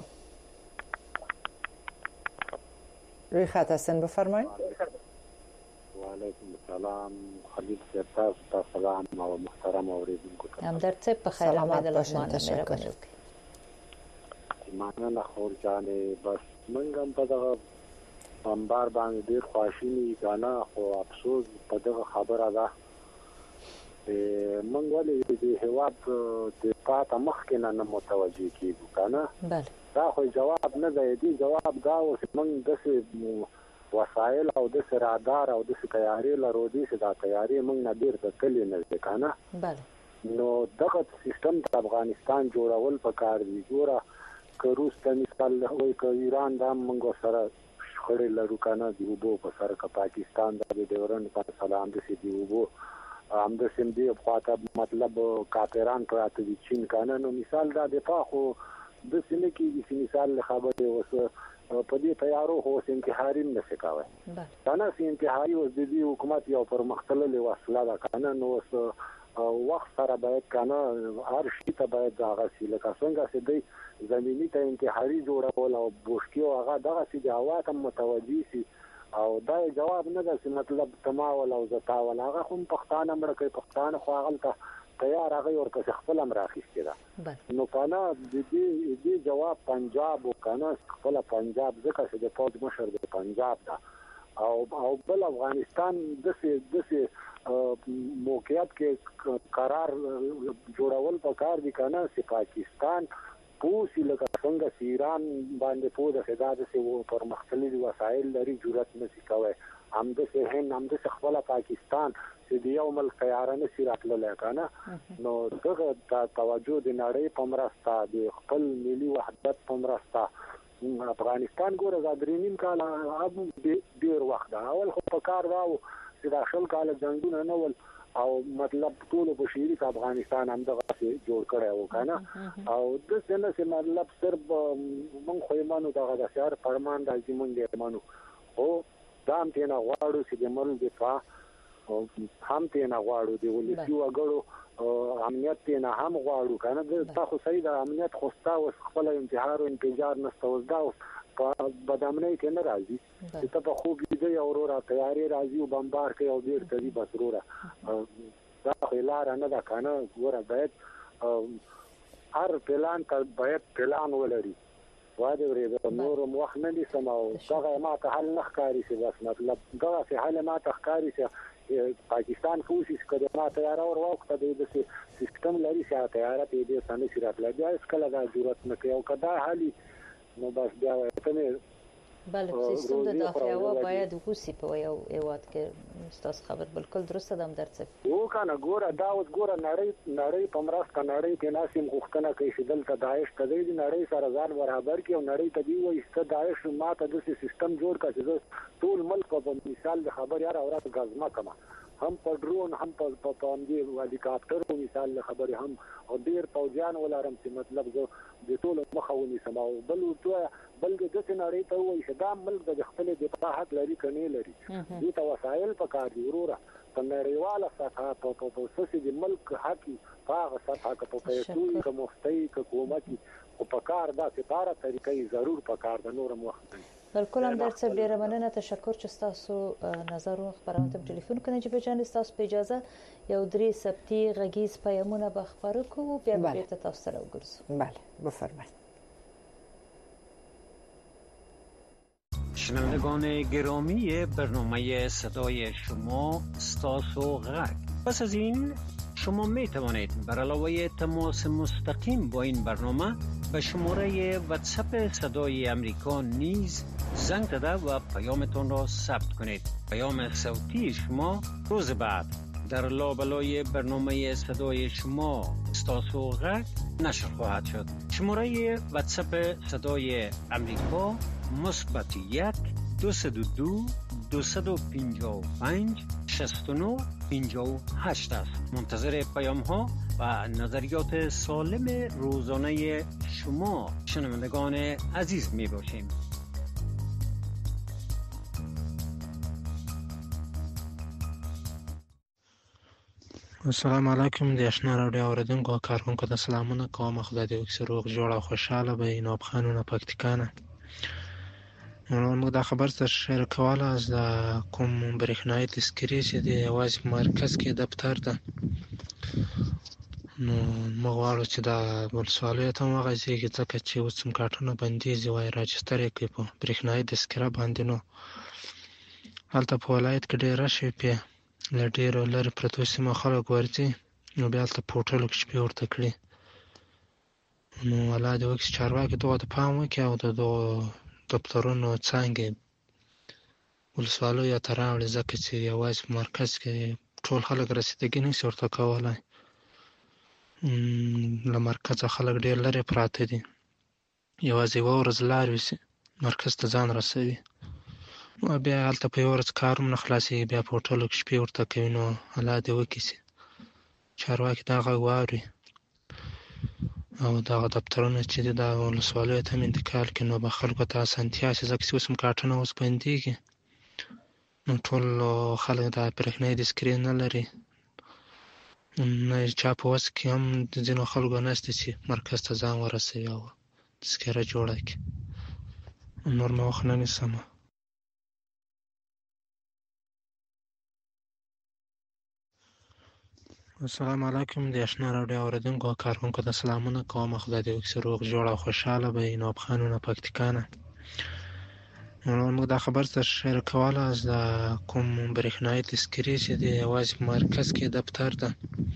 روی خط هستن بفرمایید. و علیکم السلام خلیل صاحب تاسو سلام او محترم اوریدونکو ته هم در څه په خیر آمد الرحمن مهرباني وکړئ. مننه خور جانې بس موږ هم په دغه بمبار باندې ډېر خواشیني کنه خو افسوس په دغه خبره ده موږ ولې د هیواد د پاته مخکې نه متوجه کیږو کنه. بله دا خو جواب نه دی. دی جواب دا و چې موږ داسې وسایل او داسې رادار او داسې تیارې لرو دي چې دا تیارې موږ نه بیرته تللی نه دی که نه. نو دغه سیستم د افغانستان جوړول پکار دي. ګوره که روس ته مثال وایي که ایران دا موږ سره شخړې لرو که نه د اوبو په سر، که پاکستان دا د ډیورنډ په سره همداسې د اوبو همداسې هم دې خواته مطلب کافران پراته دي چین که نه. نو مثال دا دفاع خو داسې نه کېږي چې مثال خبرې اوس په دې تیارو خو اوس انتحاري هم نشي کوی که نه. چې انتحاري اوس د دې حکومت یو پرمختللې وسله ده که نه. نو اوس وخت سره باید که نه هر شي ته باید دغسې لکه څنګه چې دی زمیني ته انتحاري جوړول او بوشکي او هغه دغسې د هوا ته متوجه سي. او دا جواب نه ده چې مطلب تماول او زتاول، هغه خو پښتانه مړه کوي، پښتانه خو هغلته تیار هغه ورپسې خپله هم راخیستې ده. نو که نه د دې جواب پنجاب و که نه خپله پنجاب ځکه چې د پوځ مشر د پنجاب ده او او بل افغانستان داسې داسې موقعیت کې قرار جوړول پکار دي که نه چې پاکستان پوه سي لکه څنګه چې ایران باندې پوه ده چې دا داسې پرمختللي وسایل لري جرأت نه شي کوی. همداسې هند همداسې خپله پاکستان چې د یو ملک طیاره نه شي راتللی که نه. نو دغه توجه د نړۍ په مرسته د خپل ملي وحدت په مرسته افغانستان ګوره دا درې نیم کاله هم ډېر وخت ده. اول خو په کار دا و چې دا شل کاله جنګونه نه ول او مطلب ټولو په شریک افغانستان همدغسې جوړ کړی و که نه. او داسې نه چې مطلب صرف موږ خو یې منو دغه د سیار فرمان دا چې موږ یې منو، خو دا هم ترېنه غواړو چې د ملک دفاع هم ترېنه غواړو، د ولسي وګړو امنیت ترېنه هم غواړو که نه. دا خو صحیح ده، امنیت خو ستا اوس خپله انتحار او انفجار نشته. اوس دا اوس په بدامنۍ کې نه راځي چې ته په خوب لیدی او وروره تیارې راځي او بمبار کوي او بېرته ځي بس وروره. دا خو لاره نه ده که نه. ګوره باید هر پلان ته باید پلان ولري. وادي ورېده نور هم وخت نه نیسم او دغه ما ته حل نه ښکاري چې بس مطلب دغسې حل ما ته ښکاري چې پاکستان پوه شي چې که د ما تیاره ور واوښته دی داسې سیسټم لري چې هغه تیاره ته یې دې څه نه شي راتلی، بیا هېڅکله دا جرأت نه کوي. او که دا حل نو بس بیا وایي ته مې بله سیستم د داخلیه باید وسی په یو هیواد کې. ستاسو خبر بالکل درسته ده همدرد صاحب. و که نه ګوره دا اوس ګوره نړۍ نړۍ په مرسته نړۍ کې ناسې هم غوښتنه کوي چې دلته داعش ته دی د نړۍ سره ځان برابر کړي او نړۍ ته دې وایي چې ته داعش ما ته داسې سیستم جوړ کړه چې زه ټول ملک په مثال د خبرې هره ورځ ګزمه کړم، هم په ډرون هم په همدې هلیکاپټرو مثال د خبرې هم او ډېر پوځیان ولرم چې مطلب زه د ټولو مخه ونیسم. او بل ورته بل د داسې نړۍ ته ووایي چې دا ملک د خپلې دفاع حق لري که نه لري. دې ته وسایل پکار دي وروره په نړیواله سطحه په څه د ملک حق په هغه سطحه که په پیسو وي که مفتۍ که حکومت وي خو پکار دا سپاره طریقې ضرور پکار ده. نور هم وخت دی. بالکل همدرد صاحب ډیره مننه، تشکر چې ستاسو نظر او خبرونه ته ټلیفون کړئ. نجیب جان ستاسو په اجازه یو درې ثبتی غږیز پیغامونه به خبرو کوو بیا بیرته تاسو سره وګرځو. بله بفرمایید. شنوندگان گرامی برنامه صدای شما ستاسو غږ. پس از این شما می توانید بر علاوه تماس مستقیم با این برنامه به شماره واتساپ صدای امریکا نیز زنگ زده و پیامتان را ثبت کنید. پیام صوتی شما روز بعد در لابلای برنامه صدای شما ستاسو غږ نشر خواهد شد. شماره واتساپ صدای امریکا مثبت یک دویست و دو دویست و پنجاه و پنج شصت و نه پنجاه و هشت است. منتظر پیام ها و نظریات سالم روزانه شما شنوندگان عزیز می باشیم. السلام علیکم د آشنا راډیو اوریدونکو او کارکونکو ته سلامونه کوم. خدای دې وکړي روغ جوړ او خوشاله به نو خانونه پکتیکانه. موږ دا خبر تر شیر کوله از کوم برېښنايي تذکرې چې د یوازې په مرکز کې دفتر ده. نو موږ غواړو چې دا ولسوالیو ته وغځېږي ځکه چې اوس سیم کارټونه بندېږي وایي راجستر یې کړي په برېښنايي تذکره باندې. نو هلته په ولایت کې ډېر رش وي پې له ډېرو لرې پرتو سیمو خلک ورځي نو بیا هلته په هوټلو کې شپې ورته کړي. نو الله دې وکړي چې چارواکي دغو ته پام وکړي او د دغو دفترونو څانګې ولسوالیو ته راوړي، ځکه چې یوازې په مرکز کې ټول خلک رسیدګي نشي ورته کولی. له مرکزه خلک ډېر لرې پراته دي، یوازې یوه ورځ لار ویسي مرکز ته ځان رسوي، نو بیا هلته په یوه ورځ کار هم نه خلاصېږي، بیا په هوټلو کې شپې ورته کوي. نو الله دې وکړي چې چارواکي دا غږ واوري او دغه دفترونه چې دي دا ولسوالیو ته هم انتقال کړي، نو به خلکو ته اسانتیا شي، ځکه چې اوس هم کارټونه اوس بندېږي، نو ټول خلک دا برېښنایي دستګیرې نه لري، نه چا په وس کې هم د ځینو خلکو نشته چې مرکز ته ځان ورسوي او تذکره جوړه کړي. نور مې وخت نه نیسمه. السلام علیکم د اشنا راډیو اورېدونکو او کارکونکو ته سلامونه کوم. خدای دې وکړي چې روغ جوړ او خوشحاله به وي. نواب خانونه پکتیکا نه. نو موږ دا خبر سره شریک کوله د کوم برېښنایي تذکرې چې دی یوازې په مرکز کې دفتر ده،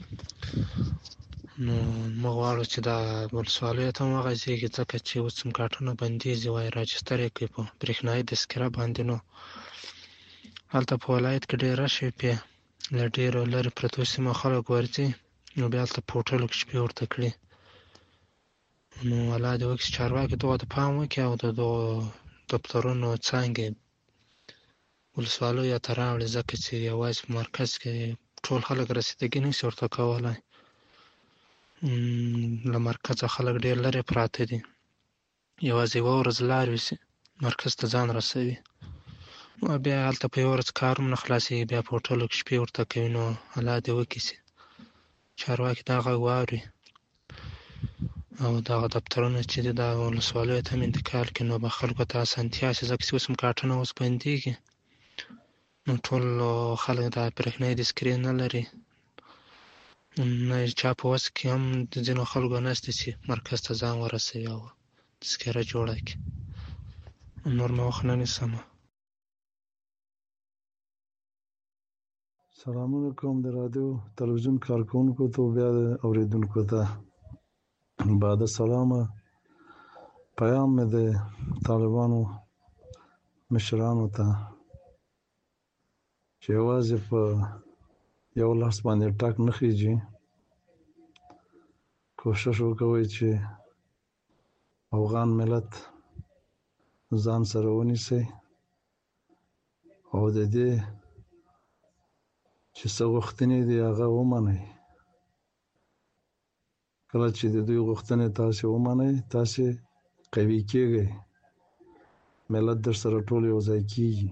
نو موږ غواړو چې دا ولسوالیو ته هم وغځېږي، ځکه چې اوس هم کارټونه بندېږي، وایي راجستر یې کړي په برېښنایي تذکره باندې. نو هلته په ولایت کې ډېر رش وي، پې له ډېرو لرې پرتو سیمو خلک ورځي، نو بیا هلته په هوټلو کې شپې ورته کړي. نو الله دې وکړي چې چارواکي دغو ته پام وکړي او د دغو دفترونو څانګې ولسوالیو ته راوړي، ځکه چې یوازې په مرکز کې ټول خلک رسیدګي نشي ورته کولی. له مرکزه خلک ډېر لرې پراته دي، یوازې یوه ورځ لار ویسي مرکز ته ځان رسوي، نو بیا هلته په یوه ورځ کار هم نه خلاصېږي، بیا په هوټلو کې شپې ورته کوي. نو الله دې وکړي چې چارواکي دا غږ واوري او دغه دفترونه چې دي دا ولسوالیو ته هم انتقال کړي، نو به خلکو ته اسانتیا شي، ځکه چې اوس هم کارټونه اوس بندېږي، نو ټول خلک دا برېښنایي دستګیرې نه لري، نه چا په وس کې هم د ځینو خلکو نشته چې مرکز ته ځان ورسوي او تذکره جوړه کړي. نور مې وخت نه نیسمه. سلامونه کوم د رادیو تلویزیون کارکونکو ته بیا د اورېدونکو ته. بعد سلامه پیام مې د طالبانو مشرانو ته چې یوازې په یو لاس باندې ټاک نه خیږي، کوشش وکوئ چې افغان ملت ځان سره ونیسئ او د دې چې څه غوښتنې دي هغه ومنئ. کله چې د دوی غوښتنې تاسې ومنئ تاسې قوي کېږئ، ملت در سره ټول یو ځای کېږي.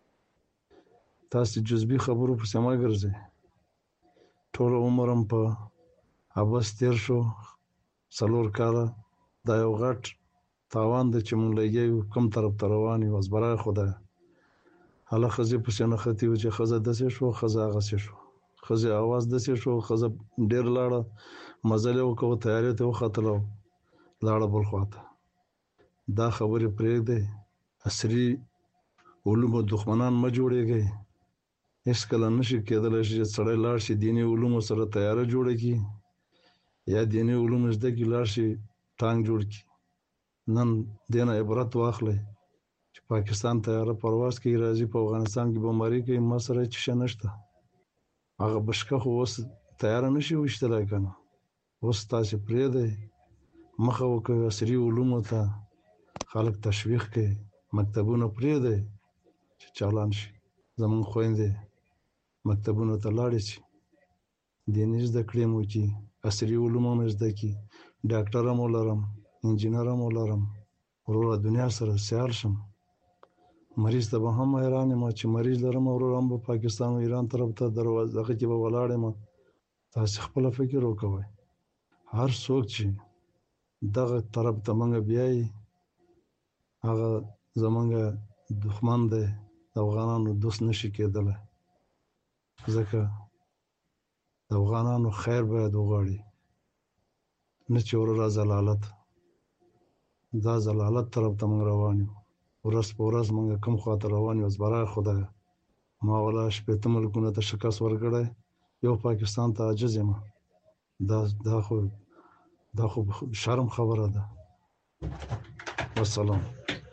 تاسې جزبي خبرو پسې مه ګرځئ. ټول عمر هم په عبث تېر شو، څلور کاله. دا یو غټ تاوان دی چې مونږ لګیا یو کوم طرف ته روان یو. از برای خدایه هله ښځې پسې نښتي وو چې ښځه داسې شو، ښځه هغسې شو، ښځې اواز داسې شو، ښځه ډېر لاړه، مزل یې وکړ، تیارې ته وختله او لاړه بل خواته. دا خبرې پرېږدئ. عصري علومو دښمنان مه جوړېږئ. هېڅکله نشي کېدلی چې سړی لاړ شي دیني علومو سره تیاره جوړه کړي یا دیني علوم زده کړي لاړ شي ټانک جوړ کړي. نن دې نه عبرت واخلئ چې پاکستان تیاره پرواز کوي، راځي په افغانستان کې بمباري کوي، ما سره هېڅ شی نشته. هغه بشکه خو اوس تیاره نشي ویشتلی که نه. اوس تاسې پرېږدئ، مخه وکړئ عصري علومو ته، خلک تشویق کړئ، مکتبونه پرېږدئ چې چالان شي. زمونږ خویندې مکتبونو ته لاړې شي، دیني زده کړې مو وکړي، عصري علوم هم زده کړي، ډاکټر هم ولرم، انجینر هم ولرم، وروره دنیا سره سیال شم. مریض ته به هم حیران یم چې مریض لرم، وروره هم به پاکستان و ایران طرف ته دروازه دغه کې به ولاړ یم. تاسې خپله فکر وکوئ. هر څوک چې دغه طرف ته موږ بیایي هغه زموږ دښمن دی، د افغانانو دوست نشي کېدلی، ځکه د افغانانو خیر باید وغواړي، نه چې وروره ضلالت. دا ضلالت طرف ته موږ روان یو. ورځ په ورځ موږ کوم خواته روان یو. از برای خدایه ما ولا شپېته ملکونو ته شکست ورکړی، یو پاکستان ته عاجز یم. دا دا خو دا خو شرم خبره ده. والسلام.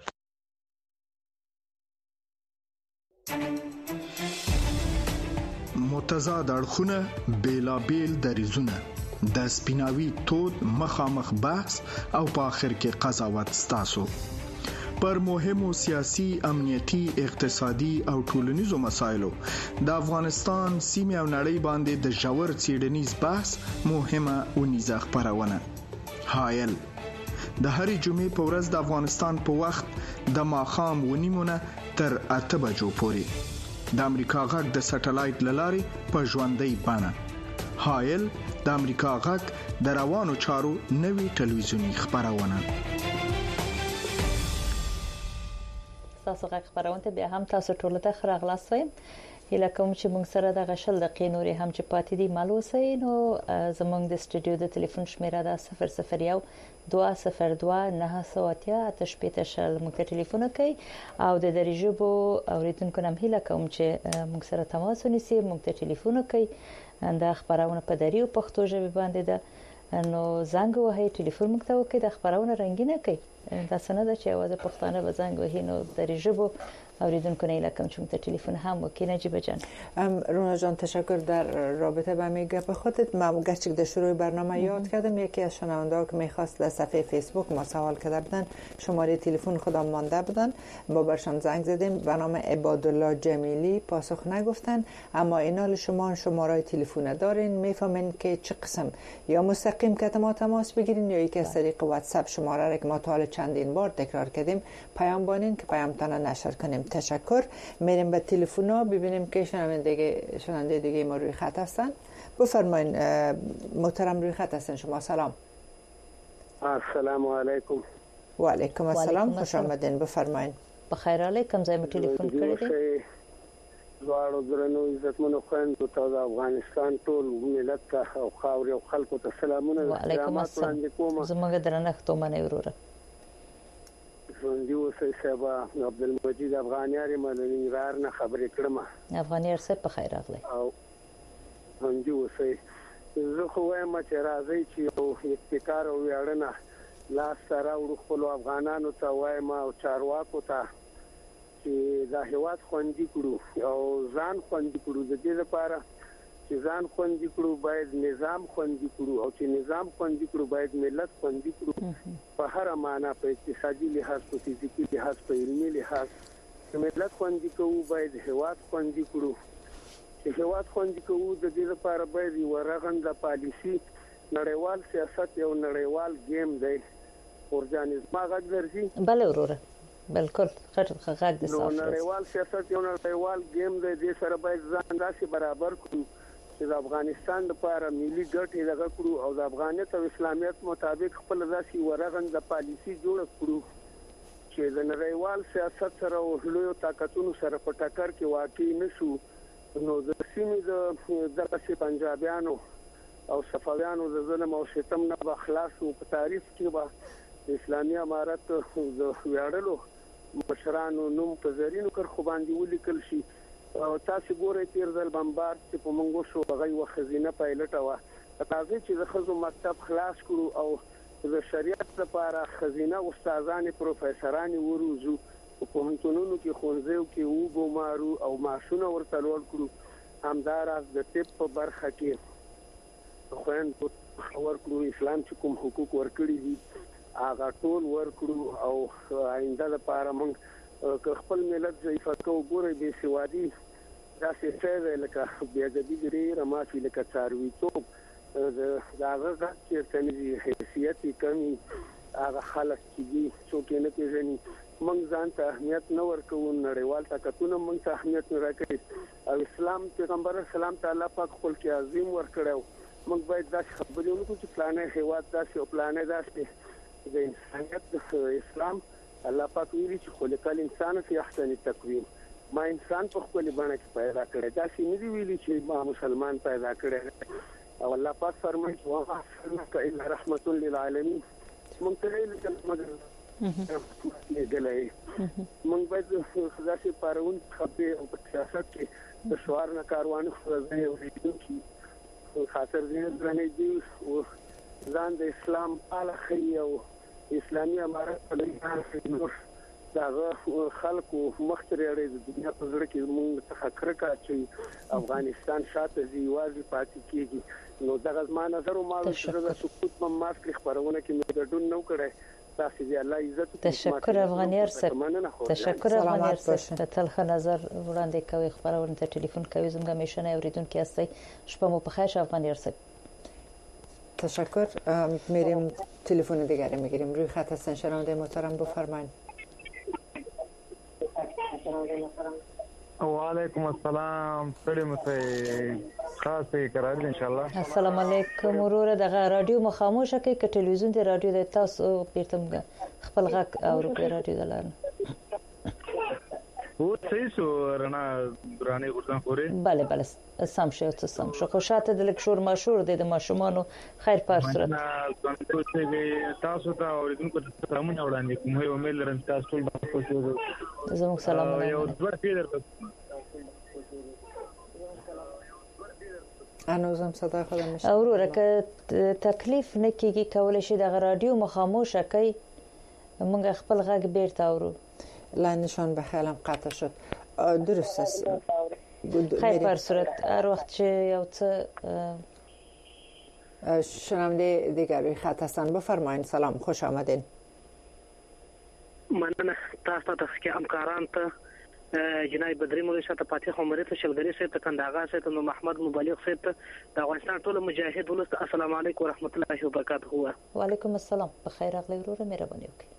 متضاد اړخونه بیلابیل دریزونه د سپیناوي تود مخامخ بحث او په اخر کې قضاوت ستاسو پر مهمو سیاسي، امنیتي، اقتصادي او ټولنیزو مسایلو د افغانستان سیمه او نړۍ باندې د ژور څېړنیز بحث مهمه ونیزه خبرونه. حایل د هرې جمعې په ورځ د افغانستان په وخت د ماښام ونیمونه تر اته بجو پورې د امریکا غږ د سټلایټ للارې په ژوندۍ بڼه. حایل د امریکا غږ د روانو چارو نوي ټلویزیونی خبرونه. تاسو غږ خبرونه بیا هم تاسو ټول ته خراغلاس وایم. هله کوم چې موږ سره د غشل د قینوري هم چې پاتې دي مالوسې نو زموږ د سټوډیو د ټلیفون شمیره ده صفر صفر یو دوه صفر دوه نه سواتیا آتش پیته شل موږ ته ټلیفون کوي او د دریجبو اوریدونکو نم هله کوم چې موږ سره تماس ونیسي موږ ته ټلیفون کوي دا خبرونه په دریو پښتو ژبه باندې ده نو زنګ وهي ټلیفون موږ ته وکړي د خبرونه رنگینه کوي دا څنګه ده چې اواز پښتانه به زنګ وهي نو دریجبو اوریدونکو نه لکم چون تا تلفن هم وکی نجیب جان. رونا جان تشکر در رابطه با میگه به خودت ما گرچه در شروع برنامه یاد کردم یکی از شنونده که میخواست در صفحه فیسبوک ما سوال کرده بودن شماره تلفن خودم مانده بودن با برشان زنگ زدیم به نام عبادالله جمیلی پاسخ نگفتن اما اینال شما شماره تلفن دارین میفهمین که چه قسم یا مستقیم که ما تماس بگیرین یا یکی از طریق واتساپ شماره را که ما تا حالا چندین بار تکرار کردیم پیام بانین که پیامتان نشر کنیم. تشکر. میریم به تلفن ببینیم که شنونده دیگه شنونده دیگه ما روی خط هستن. بفرمایید محترم روی خط هستن شما. سلام. السلام علیکم. و علیکم السلام. خوش آمدین. بفرمایید. بخیر علیکم زای ما تلفن کردید. زوارو درنو عزتمنو خويندو ته د افغانستان ټول ملت ته او خاورې او خلکو ته سلامونه. و علیکم السلام. زموږ درنښت منه وروره. ژوندي اوسئ صاحب عبدالمجید افغانیار یم د ننګرهار نه خبرې کړم. افغانیار صاحب په خیر راغلی. او ژوندي اوسئ. زه خو وایم چې راځئ چې یو ابتکار او ویاړنه لاسته راوړو خپلو افغانانو ته وایم او چارواکو ته چې دا هېواد خوندي کړو او ځان خوندي کړو. د دې لپاره چې ځان خوندي کړو باید نظام خوندي کړو او چې نظام خوندي کړو باید ملت خوندي کړو په هر معنا په اقتصادي لحاظ په فزیکي لحاظ په علمي لحاظ. چې ملت خوندي کوو باید هېواد خوندي کړو. چې هېواد خوندي کوو د دې لپاره باید یو رغنده پالیسي نړیوال سیاست یو نړیوال گیم دی. اورجانیزما غږ درځي. بله وروره بالکل غږ د صاف نړیوال سیاست یو نړیوال گیم دی. دې سره باید ځان داسې برابر کړو چې د افغانستان لپاره ملي ګټې دغه کړو او د افغانیت او اسلامیت مطابق خپل داسې ورغنده پالیسي جوړه کړو چې د نړیوال سیاست سره او لویو طاقتونو سره په ټکر کې واقع نشو. نو د سیمې د دغسې پنجابیانو او صفویانو د ظلم او ستم نه به خلاص وو. په تاریخ کې به د اسلامي امارت د ویاړلو مشرانو نوم په زرینو کرښو باندې ولیکل شي. او تاسو ګورئ تیر ځل بمبار چې په منګو شو هغه یو خزینه پایلټ و تاسو چې د خزو مکتب خلاص کړو او د شریعت لپاره خزینه استادان پروفیسوران وروزو په هنتونونو کې خونځو کې وو ګمارو او ماشونه ورته لور کړو. همداراز د طب په برخه کې خوین ور کړو اسلام چې کوم حقوق ورکړي دي هغه ټول ورکړو او آینده لپاره موږ که خپل ملت ضعیف کو ګورې به سوادي داسې څه لکه بیا د دې ډېر مافي لکه څاروي توپ دا هغه چې تنظیم حیثیت کمی هغه خلک چې دي څوک نه پیژني. موږ ځان ته اهمیت نه ورکوو. نړیوال طاقتونه موږ ته اهمیت نه راکوي او اسلام پیغمبر اسلام تعالی پاک خپل کې عظیم ورکړو. موږ باید داسې خبرې وکړو چې پلانې هیواد داسې او پلانې داسې د انسانیت اسلام الله پاک ویلي چې خلق الانسان فی احسن تقویم. ما انسان په خپل بڼه کې پیدا کړی. داسې نه دی ویلي چې ما مسلمان پیدا کړی او الله پاک فرمایي وما ارسلناک الا رحمة للعالمین. موږ ته ویل چې مګر موږ باید داسې پارون خبرې او په سیاست کې د شعار نه کاروان خو ځای ورېدونکي خاطر دې درنې دي او ځان د اسلام الخي او اسلامي امارت په لاره نور دغه خلکو مختري د دنیا په ځړ کې موږ څخه کرکا چې افغانستان شاته زی واځي پاتې کیږي نو دغه ما نظر او ما د سقوط په ماسک خبرونه کې مې ګډون نو کړی تاسو دې الله عزت تشکر افغانیار صاحب تشکر افغانیار صاحب تلخ نظر وړاندې کوي خبرونه ته ټلیفون کوي زموږ میشنه اوریدونکو هستي شپه مو په خیر افغانیار صاحب تشکر. میریم تلفن دیگری میگیریم. روی خط هستن شنونده محترم بفرمایید. و علیکم السلام. ستړي مته خاصه قرار ان شاء الله. السلام علیکم ورور دغه رادیو مخاموشه کې ک ټلویزیون دی رادیو د تاسو پیرتم خپل غږ او په رادیو دلان او تاسو رڼا درانه ورته خوري. بله بله سم شو ته سم شو خو شاته د لکشور مشهور دی د ماشومانو خیر په صورت تاسو ته اوریدونکو ته سلامونه وړاندې کوم یو میل لرم تاسو ټول به خوشو زموږ سلامونه یو دوه پیډر انوزم صدا خودم میشه اوروره که تکلیف نکیږي کولای شي د رادیو مخاموشه کوي موږ خپل غږ بیرته اورو. لاینشان به خیالم قطع شد. درست است. خیر پر صورت هر وقت چې یو څه شنونده دیگر روی خط هستن بفرمایید. سلام خوش آمدین. مننه تاسو ته چې همکاران ته جنای بدری مولوی شاته پاتې عمر ته شلګری سره کنداغا سره نو محمد مبلغ سره د افغانستان ټول مجاهد ولست السلام علیکم ورحمت الله وبرکاته. وعلیکم السلام. بخیر اغلی وروره مهرباني وکړئ.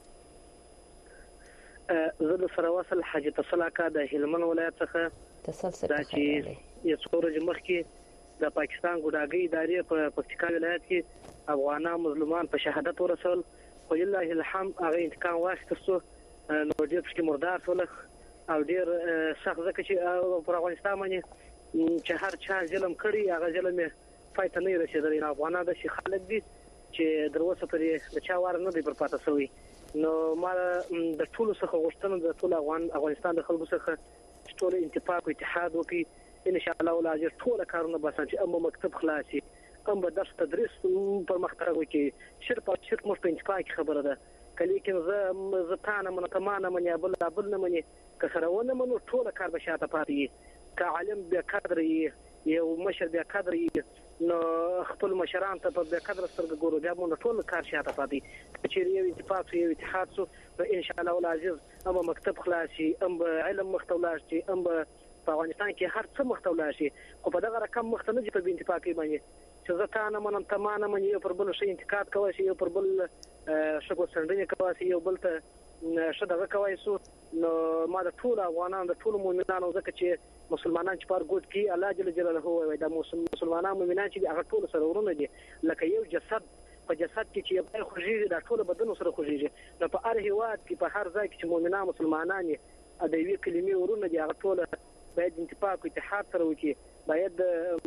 زه د سرواصل حاجی تصلاکا د هلمند ولایت څخه تسلسل د چې یو څورج مخکې د پاکستان ګډاګي ادارې په پکتیکا ولایت کې افغانان مظلومان په شهادت ورسول خو لله الحمد هغه انتقام واخیستو نو ډېر پکې مردار شول او ډېر سخت ځکه چې په افغانستان باندې چې هر چا ظلم کړی هغه ظلم یې پای ته نه رسېدلی. افغانان د شي خلک دي چې دروسه پرې د چا وار نه دی پر پاته شوی. نو ما د ټولو څخه غوښتنه د ټول افغان افغانستان د خلکو څخه ټول اتفاق او اتحاد وکړي ان شاء الله ولازم ټول کارونه بس چې ام مکتب خلاصي ام به درس تدریس پر مختار وکړي شرط او شرط مو په اتفاق خبره ده کله کې زه زه تانه من تمانه من یا بل بل نه مني که سره ونه منو ټول کار به شاته پاتې که عالم به قدر یو مشر به قدر نو خپل مشران ته په قدر سره ګورو بیا موږ ټول کار شاته پاتې چې یو اتفاق یو اتحاد سو ان شاء الله ولازم اما مکتب خلاصي ام علم مختولاش شي ام په افغانستان کې هر څه مختولاش شي خو په دغه رقم مختنه دي په اتفاقي باندې چې زه تانه منم تمانه من یو پر بل شي انتقاد کوي شي یو پر بل شګو سندنه کوي شي یو بل ته شدغه کوي سو نو ما د ټول افغانانو د ټول مؤمنانو ځکه چې مسلمانان چې پر ګوت کې الله جل جلاله وي د مسلمانانو مؤمنان چې هغه ټول سره ورونه دي لکه یو جسد په جسد کې چې یو خوږي د ټول بدن سره خوږي نو په هر هیواد کې په هر ځای کې چې مؤمنان مسلمانان د یوې کلمې ورونه دي هغه ټول باید اتفاق او اتحاد سره وکړي باید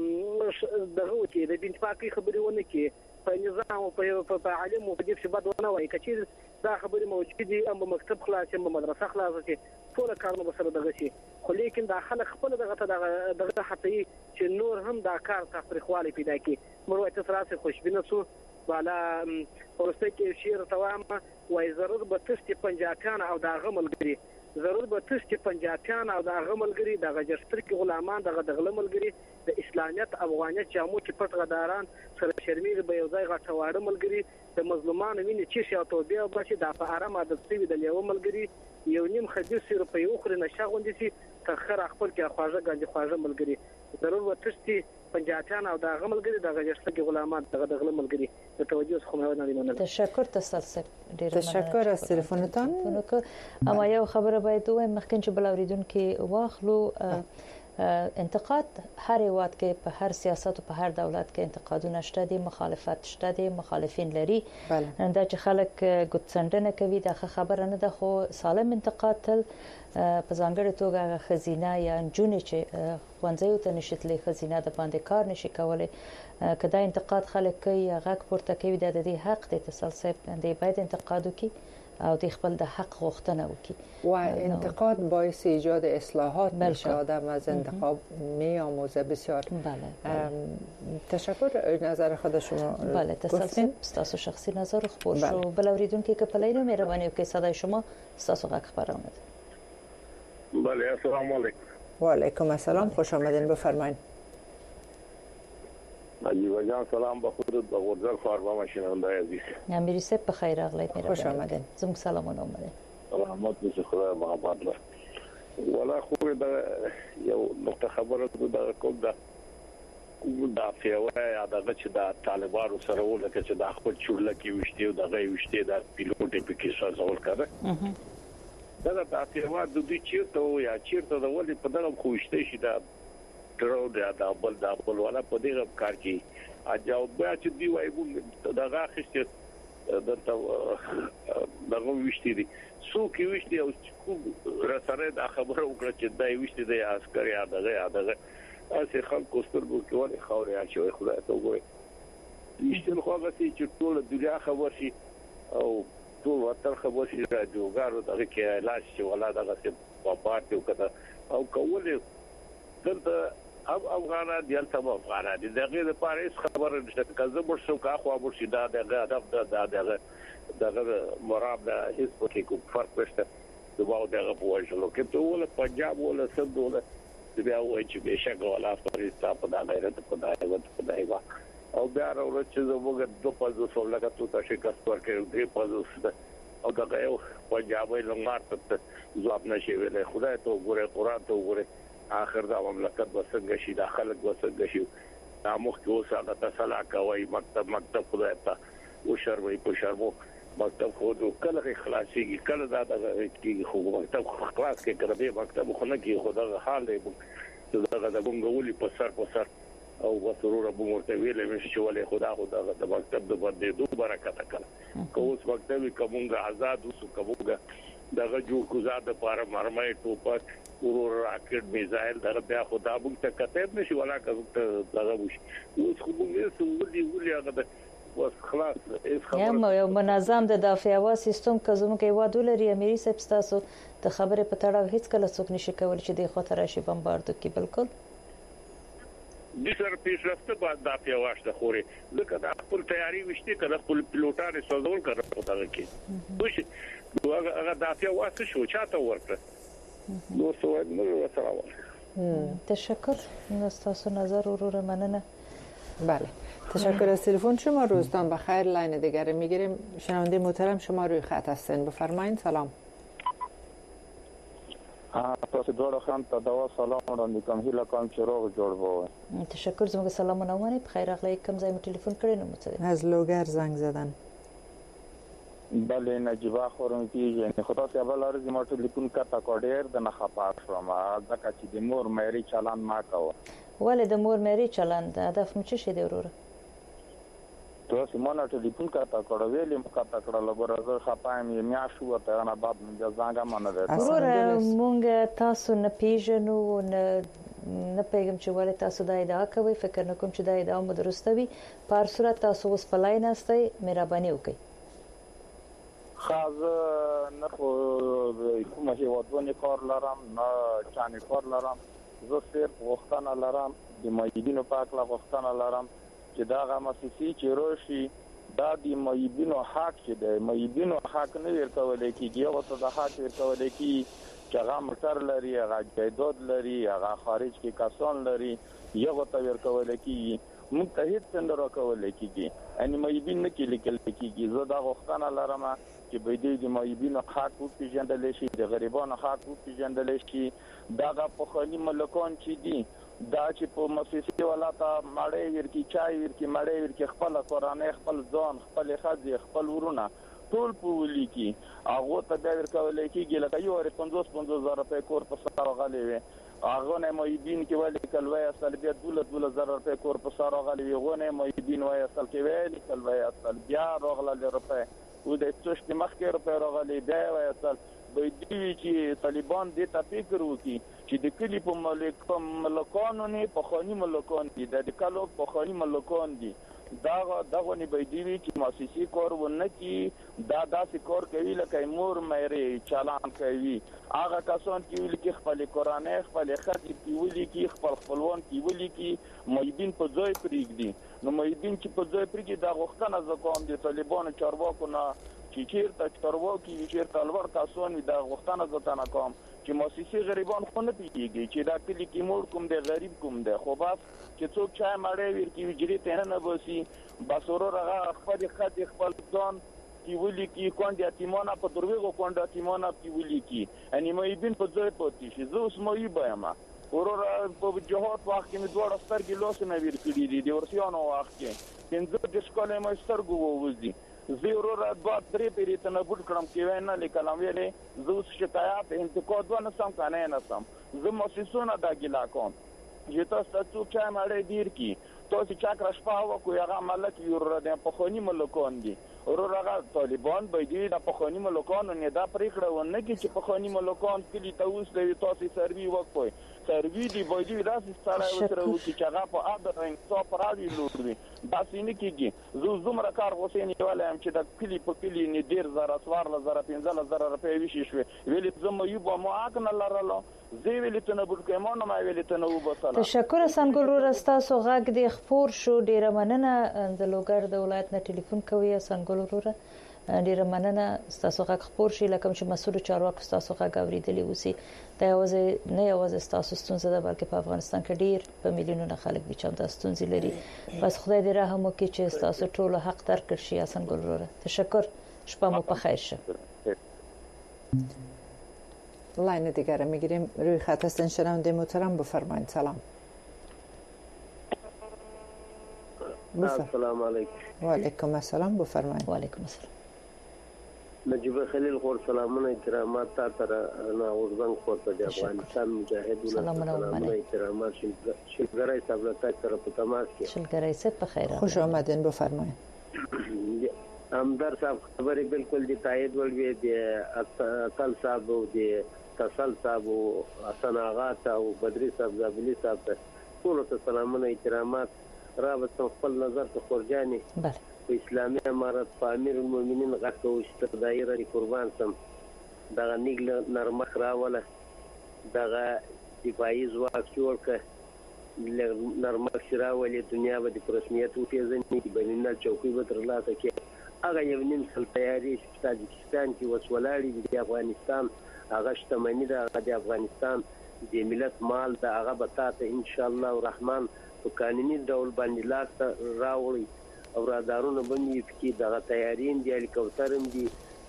دغه وکړي د اتفاقي خبرې ونه کې په نظام او په عالم او په دې څه بد ونه وایي کچې دا خبرې موجود دي ام مکتب خلاص ام مدرسه خلاص شي ټول کارونه به سره دغه شي خو لیکن دا خلک خپل دغه ته دغه حتی چې نور هم دا کار تفریخوالي پیدا کوي مروه تاسو خوشبینه سو والا ورسته کې شیر توام وای ضرورت به تست پنجابیان او دا غملګری ضرورت به تست پنجابیان او دا غملګری د غجرستر کې غلامان دغه دغه ملګری د اسلامیت افغانیت جامو چې پټ غداران سره شرمیر به یو ځای غټواړه ملګری د مظلومانو ویني چې شاو توبه بشي د فارم عادت سوي د یو ملګری یو نیم خدي روپۍ اخرى نشه غوندي سي تخر خپل کې خواجه غنجي خواجه ملګری ضرور وتشتي پنجابیان او د غملګری د غجرستر کې غلامان دغه دغه ملګری د توجه خو نه نه تشکر تسلسل ډیر تشکر از تلفنتان اما یو خبره باید وایم مخکې چې بل اوریدونکو واخلو انتقاد هر وخت کې په هر سیاست او په هر دولت کې انتقادونه شته دي مخالفت شته دي مخالفین لري دا چې خلک ګوتڅنډنه کوي دا خبره نه ده خو سالم انتقاد تل په ځانګړي توګه خزینه یا جون چې خوانځي ته نشټلې خزینه د باندې کار نشي کولای کدا انتقاد خلک کوي غږ پورته کوي د دې حق د تسلسل دی باید انتقاد وکړي او د خپل د حق غوښتنه وکړي و انتقاد باعث ایجاد اصلاحات میشه. آدم از انتقاد میآموزه. بسیار بله. تشکر. نظر خود شما بله تاسو تاسو شخصی نظر خپل شو بل اوریدونکو کې پلینو مهرباني وکړئ صدای شما تاسو غږ خبرونه بله السلام علیکم. و علیکم السلام، خوش آمدین، بفرمایید. علی جان سلام به خودت به غرزل فارما شنونده عزیز. امیری سپ بخیر اغلید میرم. خوش آمدین. زم سلامونه اومدین. سلامت بشه خدا محبت له. ولا خو دا یو نقطه خبره ده کوم دا دا فیوای دا چې دا طالبانو سره ولکه چې دا خپل چورلکی وشتي او دغه وشتي دا پیلوټ په کې سازول کړه. دا دا فیوای د دې چیرته یا چیرته د ولې په دغه خوشته شي دا درو دا بل دا بل ولا په دغه کار کې اجاو بیا چې دی وای دغه خسته دته دغه وشتي دي سو کې وشتي او را سره دا خبره وکړه چې دا وشتي د عسکري دغه دغه اسې خلکو سترګو کې ولې خاورې اچوي خدای ته وګوري. یشتل خو هغه چې ټول دنیا خبر شي او ټول وطن خبر شي راډیوګارو دغه کې علاج شي ولا دغه څه په پاتې وکړه او کولې دلته اب افغانان دي تل افغانان دي دغه لپاره هیڅ خبره نشته کله مرشو کا خو مرشي دا دغه هدف دا دغه دغه مراد دا هیڅ پکې کوم فرق نشته دغه دغه پوښتنه کې ته ول پنجاب ول سند ول بیا وایي چې بشک ولا فريستا په دا غیرت په دا هیواد په دا هیواد او بیا راوړل چې زموږ دوه پزو سولګه تو تاسو کس ورکړو دې پزو او دا یو پنجابي لمار ته ځواب نشي ویل. خدای ته وګوره، قران ته وګوره، اخر دا مملکت وسنګ شي، دا خلک وسنګ شي. دا مخ کې اوس هغه تصلا کوي مکتب مکتب خدای ته او شرمې په شرمو مکتب خو کله خلاصيږي کله دا د خو مکتب خلاص کې کړه به مکتب خو نه کې خدای حال دی دغه د بونګولي په سر په سر او وسروره بمورته ویلې مې چې ولې خدا خدا د مکتب د باندې دوه برکت کړه کوس مکتب کومګه آزاد اوس کومګه دغه جوړ کوزاد لپاره مرمۍ ټوپک ورور راکټ میزایل دغه بیا خدا بوږ ته کتاب نشي ولا کته دغه وشي اوس خو موږ ولې ولې هغه بس خلاص اس خبره یو منظم د دافع هوا سیستم کزوم کې و دولري امریکا سبستاسو د خبره په تړاو هیڅ کله څوک نشي کولای چې د خطر شي بمبارد کی بالکل د سر پیشرفته بعد دافع هوا شته خوري ځکه د خپل تیاری وشته کله خپل پیلوټان سوزول کړو دغه کې وش هغه دافع هوا څه شو چاته ورته نو سوال نو سلام علیکم. تشکر تاسو نظر ورور مننه. بله تشکر از تلفن شما. روزتان بخیر. لاین دیگر میگیریم. شنونده محترم شما روی خط هستین، بفرمایید. سلام. تاسو دوړو خان ته دا سلام وړاندې کوم هیله کوم چې روغ جوړ وو. تشکر زموږ سلامونه ونه بخیر اغلی کوم ځای مو ټلیفون کړی نو مڅ از لوګر زنگ زدن. بله نجیبه خورم کیږي خدا ته بل ارز ما ټلیفون کته کوډیر د نه خپاک شوم ځکه چې د مور مېری چلان ما کاوه. ولې د مور مېری چلان د هدف مو څه شي دی وروره؟ تاسو مونږ ټلیفون کته کوډ ویلې مو کته کړل ورزه خپایم یې میا شو ته نه بعد مې ځانګه منه ده. وروره مونږ تاسو نه پیژنو نه نه پیغام چې ولې تاسو دا ادعا کوي فکر نه کوم چې دا ادعا مو درسته وي. په هر صورت تاسو اوس په لاین هستئ، مهرباني وکړئ. خاص نه کومه هیوادونه کار لرم نه چانه کار لرم. زه صرف وختانه لرم د مایدینو پاک لا وختانه لرم چې دا غمسسی چې روشي دا د مایدینو حق چې د مایدینو حق نه ورکول کیږي او ته د حق ورکول کیږي چې هغه موټر لري، هغه جایداد لري، هغه خارج کې کسان لري، یو ته ورکول کیږي موږ ته هیڅ څنګه راکول کیږي ان مایدین نه کې لیکل کیږي. زه دا وختانه لرم چې به دې د مایبینو حق او پیژندل شي، د غریبانو حق او پیژندل شي. دا په خالي ملکان چې دي دا چې په مؤسسې ولاته مړې ورکی چای ورکی مړې ورکی خپل قرانه خپل ځان خپل خځې خپل ورونه ټول په ولي کې هغه ته د ورکول کېږي لکه یو پنځوس پنځوس زره روپۍ کور په سر غلي وي. هغه نه مایبین کې ویل کلوي اصل بیا دوله دوله زره روپۍ کور په سر غلي وي. هغه نه مایبین وای اصل کې ویل کلوي اصل بیا راغله روپۍ و د څه مخکې روپۍ راغلي دی وای اصل به دی چې طالبان دې ته فکر وکړي چې د کلی په ملک ملکانو نه په خاني ملکان دي د کلو په خاني ملکان دي دا دغه نه بيدوي چې مؤسسي کار ونه کی دا داسې کار کوي لکه مور مېري چالان کوي هغه کسان چې ویل کې خپل قرآن خپل خدي کې ویل کې خپل خپلوان کې ویل کې مېدین په ځای پریږدي نو مېدین چې په ځای پریږدي دا غوښتنه زکوم د طالبانو چارواکو نه چې چیرته چارواکي چیرته لوړ کسان دا غوښتنه زتنه کوم چې مؤسسي غریبان خو نه پیږي چې دا کلی کې مور کوم دی غریب کوم دی خو بس چې څوک چا مړی ور کې وجري ته نه بوسي بس ورغه خپل خدي خپل ځان کې ولي کې کوند یتیمانه په دروغو کوند یتیمانه کې ولي کې ان مېدین په ځای پاتې شي زه اوس مې بایما ورور په جهاد وخت کې دوه سترګې لوس نه ور کړی دي د ورسیانو وخت کې پنځه د شکولې مې سترګو ووزي زه ورور دوه درې پیری ته نه بوت کړم کې وینا لیکلم ویلې زه اوس شکایت انتقاد ونه سم کنه نه سم زه مؤسسونه دا ګلا کوم چې تاسو ته چا مړی ډیر کی تاسو چا کرش پاو کو هغه ملک ورور د په خونی ملکان دي ورور هغه طالبان به دي د په خونی ملکان نه دا پریکړه ونه کی چې په خونی ملکان کلی ته اوس د تاسو سروي وکوي سروي دی به دي راس سره وتر او چې هغه په اډر رنګ تو پرالي لوري دا سینه کیږي زو زمره کار حسین ولهم چې د کلی په کلی نه ډیر زره سوار ل زره پنځه ل زره روپۍ وشي شو ویل زم یو به مو اګن لرلو زی ویل ته نه بل کمانه ما ویل ته نه وبسلا تشکر سنگل رو رستاسو غږ دی خپور شو ډیره مننه د لوګر د ولایت نه ټلیفون کوي سنگل رو ډیره مننه تاسو غږ خپور شي لکه چې مسؤل چارواکو تاسو غږ اوریدلی وسی دا یوازې نه یوازې تاسو ستونزه ده بلکې په افغانستان کې ډیر په میلیونونو خلک دي چې دا ستونزې لري بس خدای دې رحم وکړي چې تاسو ټول حق درکړي شي سنگل رو تشکر شپه مو په خیر شه لاین دیگر میگیریم روی خط هستن شنونده محترم بفرمایید سلام السلام علیکم و علیکم السلام بفرمایید و علیکم السلام نجیب خلیل خور سلامونه احترامات تا تر انا اورزنګ خور په افغانستان مجاهدونو سلامونه احترامات شلګرای صاحب ته تر په تماس کې شلګرای صاحب په خیر خوش آمدین بفرمایید امدار صاحب خبرې بالکل د تایید ولوي د اصل صاحب او د تصل صاحب او حسن آغا او بدری صاحب زابلی صاحب ټول ته سلامونه احترامات رابط خپل نظر ته خورجاني بله په اسلامي امارت په امیر المؤمنین غټو شت دایره قربان سم دغه نیګل نرمخ راوله دغه دفاعي ځواک جوړ ک نرمخ راولي دنیا به د رسمیت او پیژنې د بینالملل چوکۍ به تر لاسه کې هغه یو نیم سل تیاری په تاجکستان کې وسولاړي د افغانستان هغه شتمنۍ د افغانستان د ملت مال د هغه بتاته ان شاء الله الرحمن په قانوني ډول باندې لاس راوړي او رادارونه باندې پکې دغه تیارین دی هلیکوپټرم دي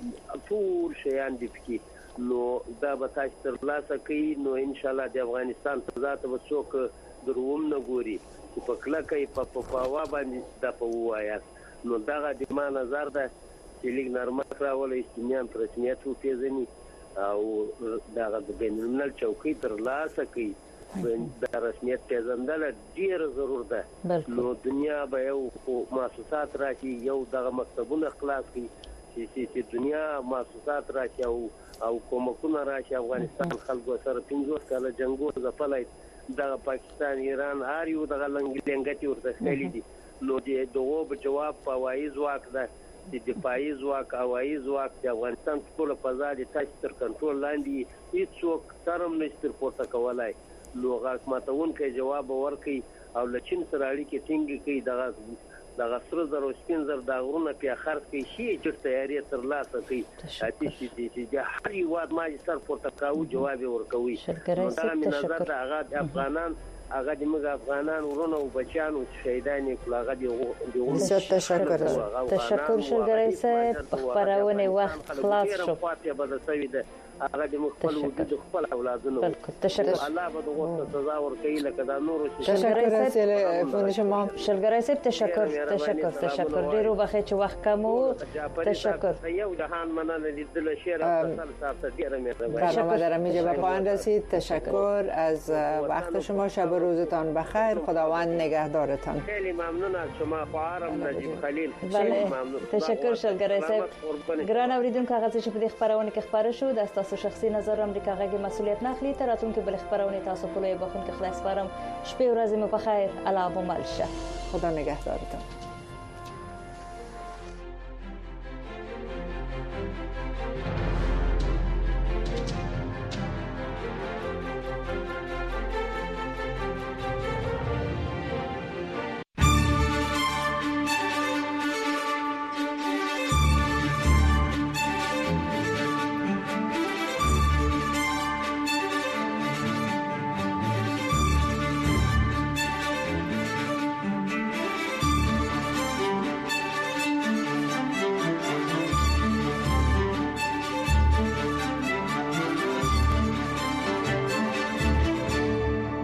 ټول شیان دي پکې نو دا به تاسو تر لاسه کوي نو ان شاء الله د افغانستان په ذات به څوک دروم نه ګوري چې په کله کې په پاوا باندې د په وایات نو دغه د ما نظر ده چې لیک نرمه راولې استمیان پر رسمیت او پیژنې او دغه د بینالملل چوکۍ تر لاسه کوي د رسمیت پیژندل ډیر ضرور ده نو دنیا به یو مؤسسات راشي یو دغه مکتبونه خلاص کړي چې دنیا مؤسسات راشي او او کومکونه راشي افغانستان خلکو سره پنځوس کاله جنگو ځپلای دغه پاکستان ایران هر یو دغه لنګلنګتی ورته خېلې دي نو د دوه په جواب په وایي ځواک ده د دفاعي ځواک او وایي ځواک د افغانستان ټول فضا د تاسو تر کنټرول لاندې هیڅوک ترم نشته پورته کولای نو غاښ ماتون کې جواب ورکړي او لچین سره اړیکې ټینګ کړي دغه دغه سره زرو سپین زر دا غرونه په اخر کې شي چې تیاری تر لاسه کوي اته شي چې د هر یو واد ما سر پورته کاوه جواب ورکوي نو دا مې نظر د هغه افغانان هغه د موږ افغانان ورونو او بچانو شهیدان کله هغه دی تشکر تشکر شلګرای صاحب خبرونه وخت خلاص شو فاتحه به سوي ده هغه د خپل وجود خپل اولادونو تشکر الله به دغه تظاهر کوي لکه دا نور تشکر از شما شلګرای صاحب تشکر تشکر تشکر ډیرو بخیر چې وخت کم وو تشکر یو جهان مننه لیدل شعر او تسل صاحب دیره مهربانی برنامه در اینجا به پایان رسید تشکر از وقت شما شب و روزتان بخیر خداوند نگهدارتان خیلی ممنون از شما خواهرم نجیب خلیل خیلی ممنون تشکر شلګرای صاحب ګران اوریدونکو هغه چې په دې خبرونه کې خبره شو د تاسو شخصي نظر امریکا غږی مسؤلیت نه اخلي تر راتلونکي بل خبرونه تاسو په لوی بخون کې خلاص سپارم شپه ورځې مو په خیر الله مو مل شه خدا نگهدارتان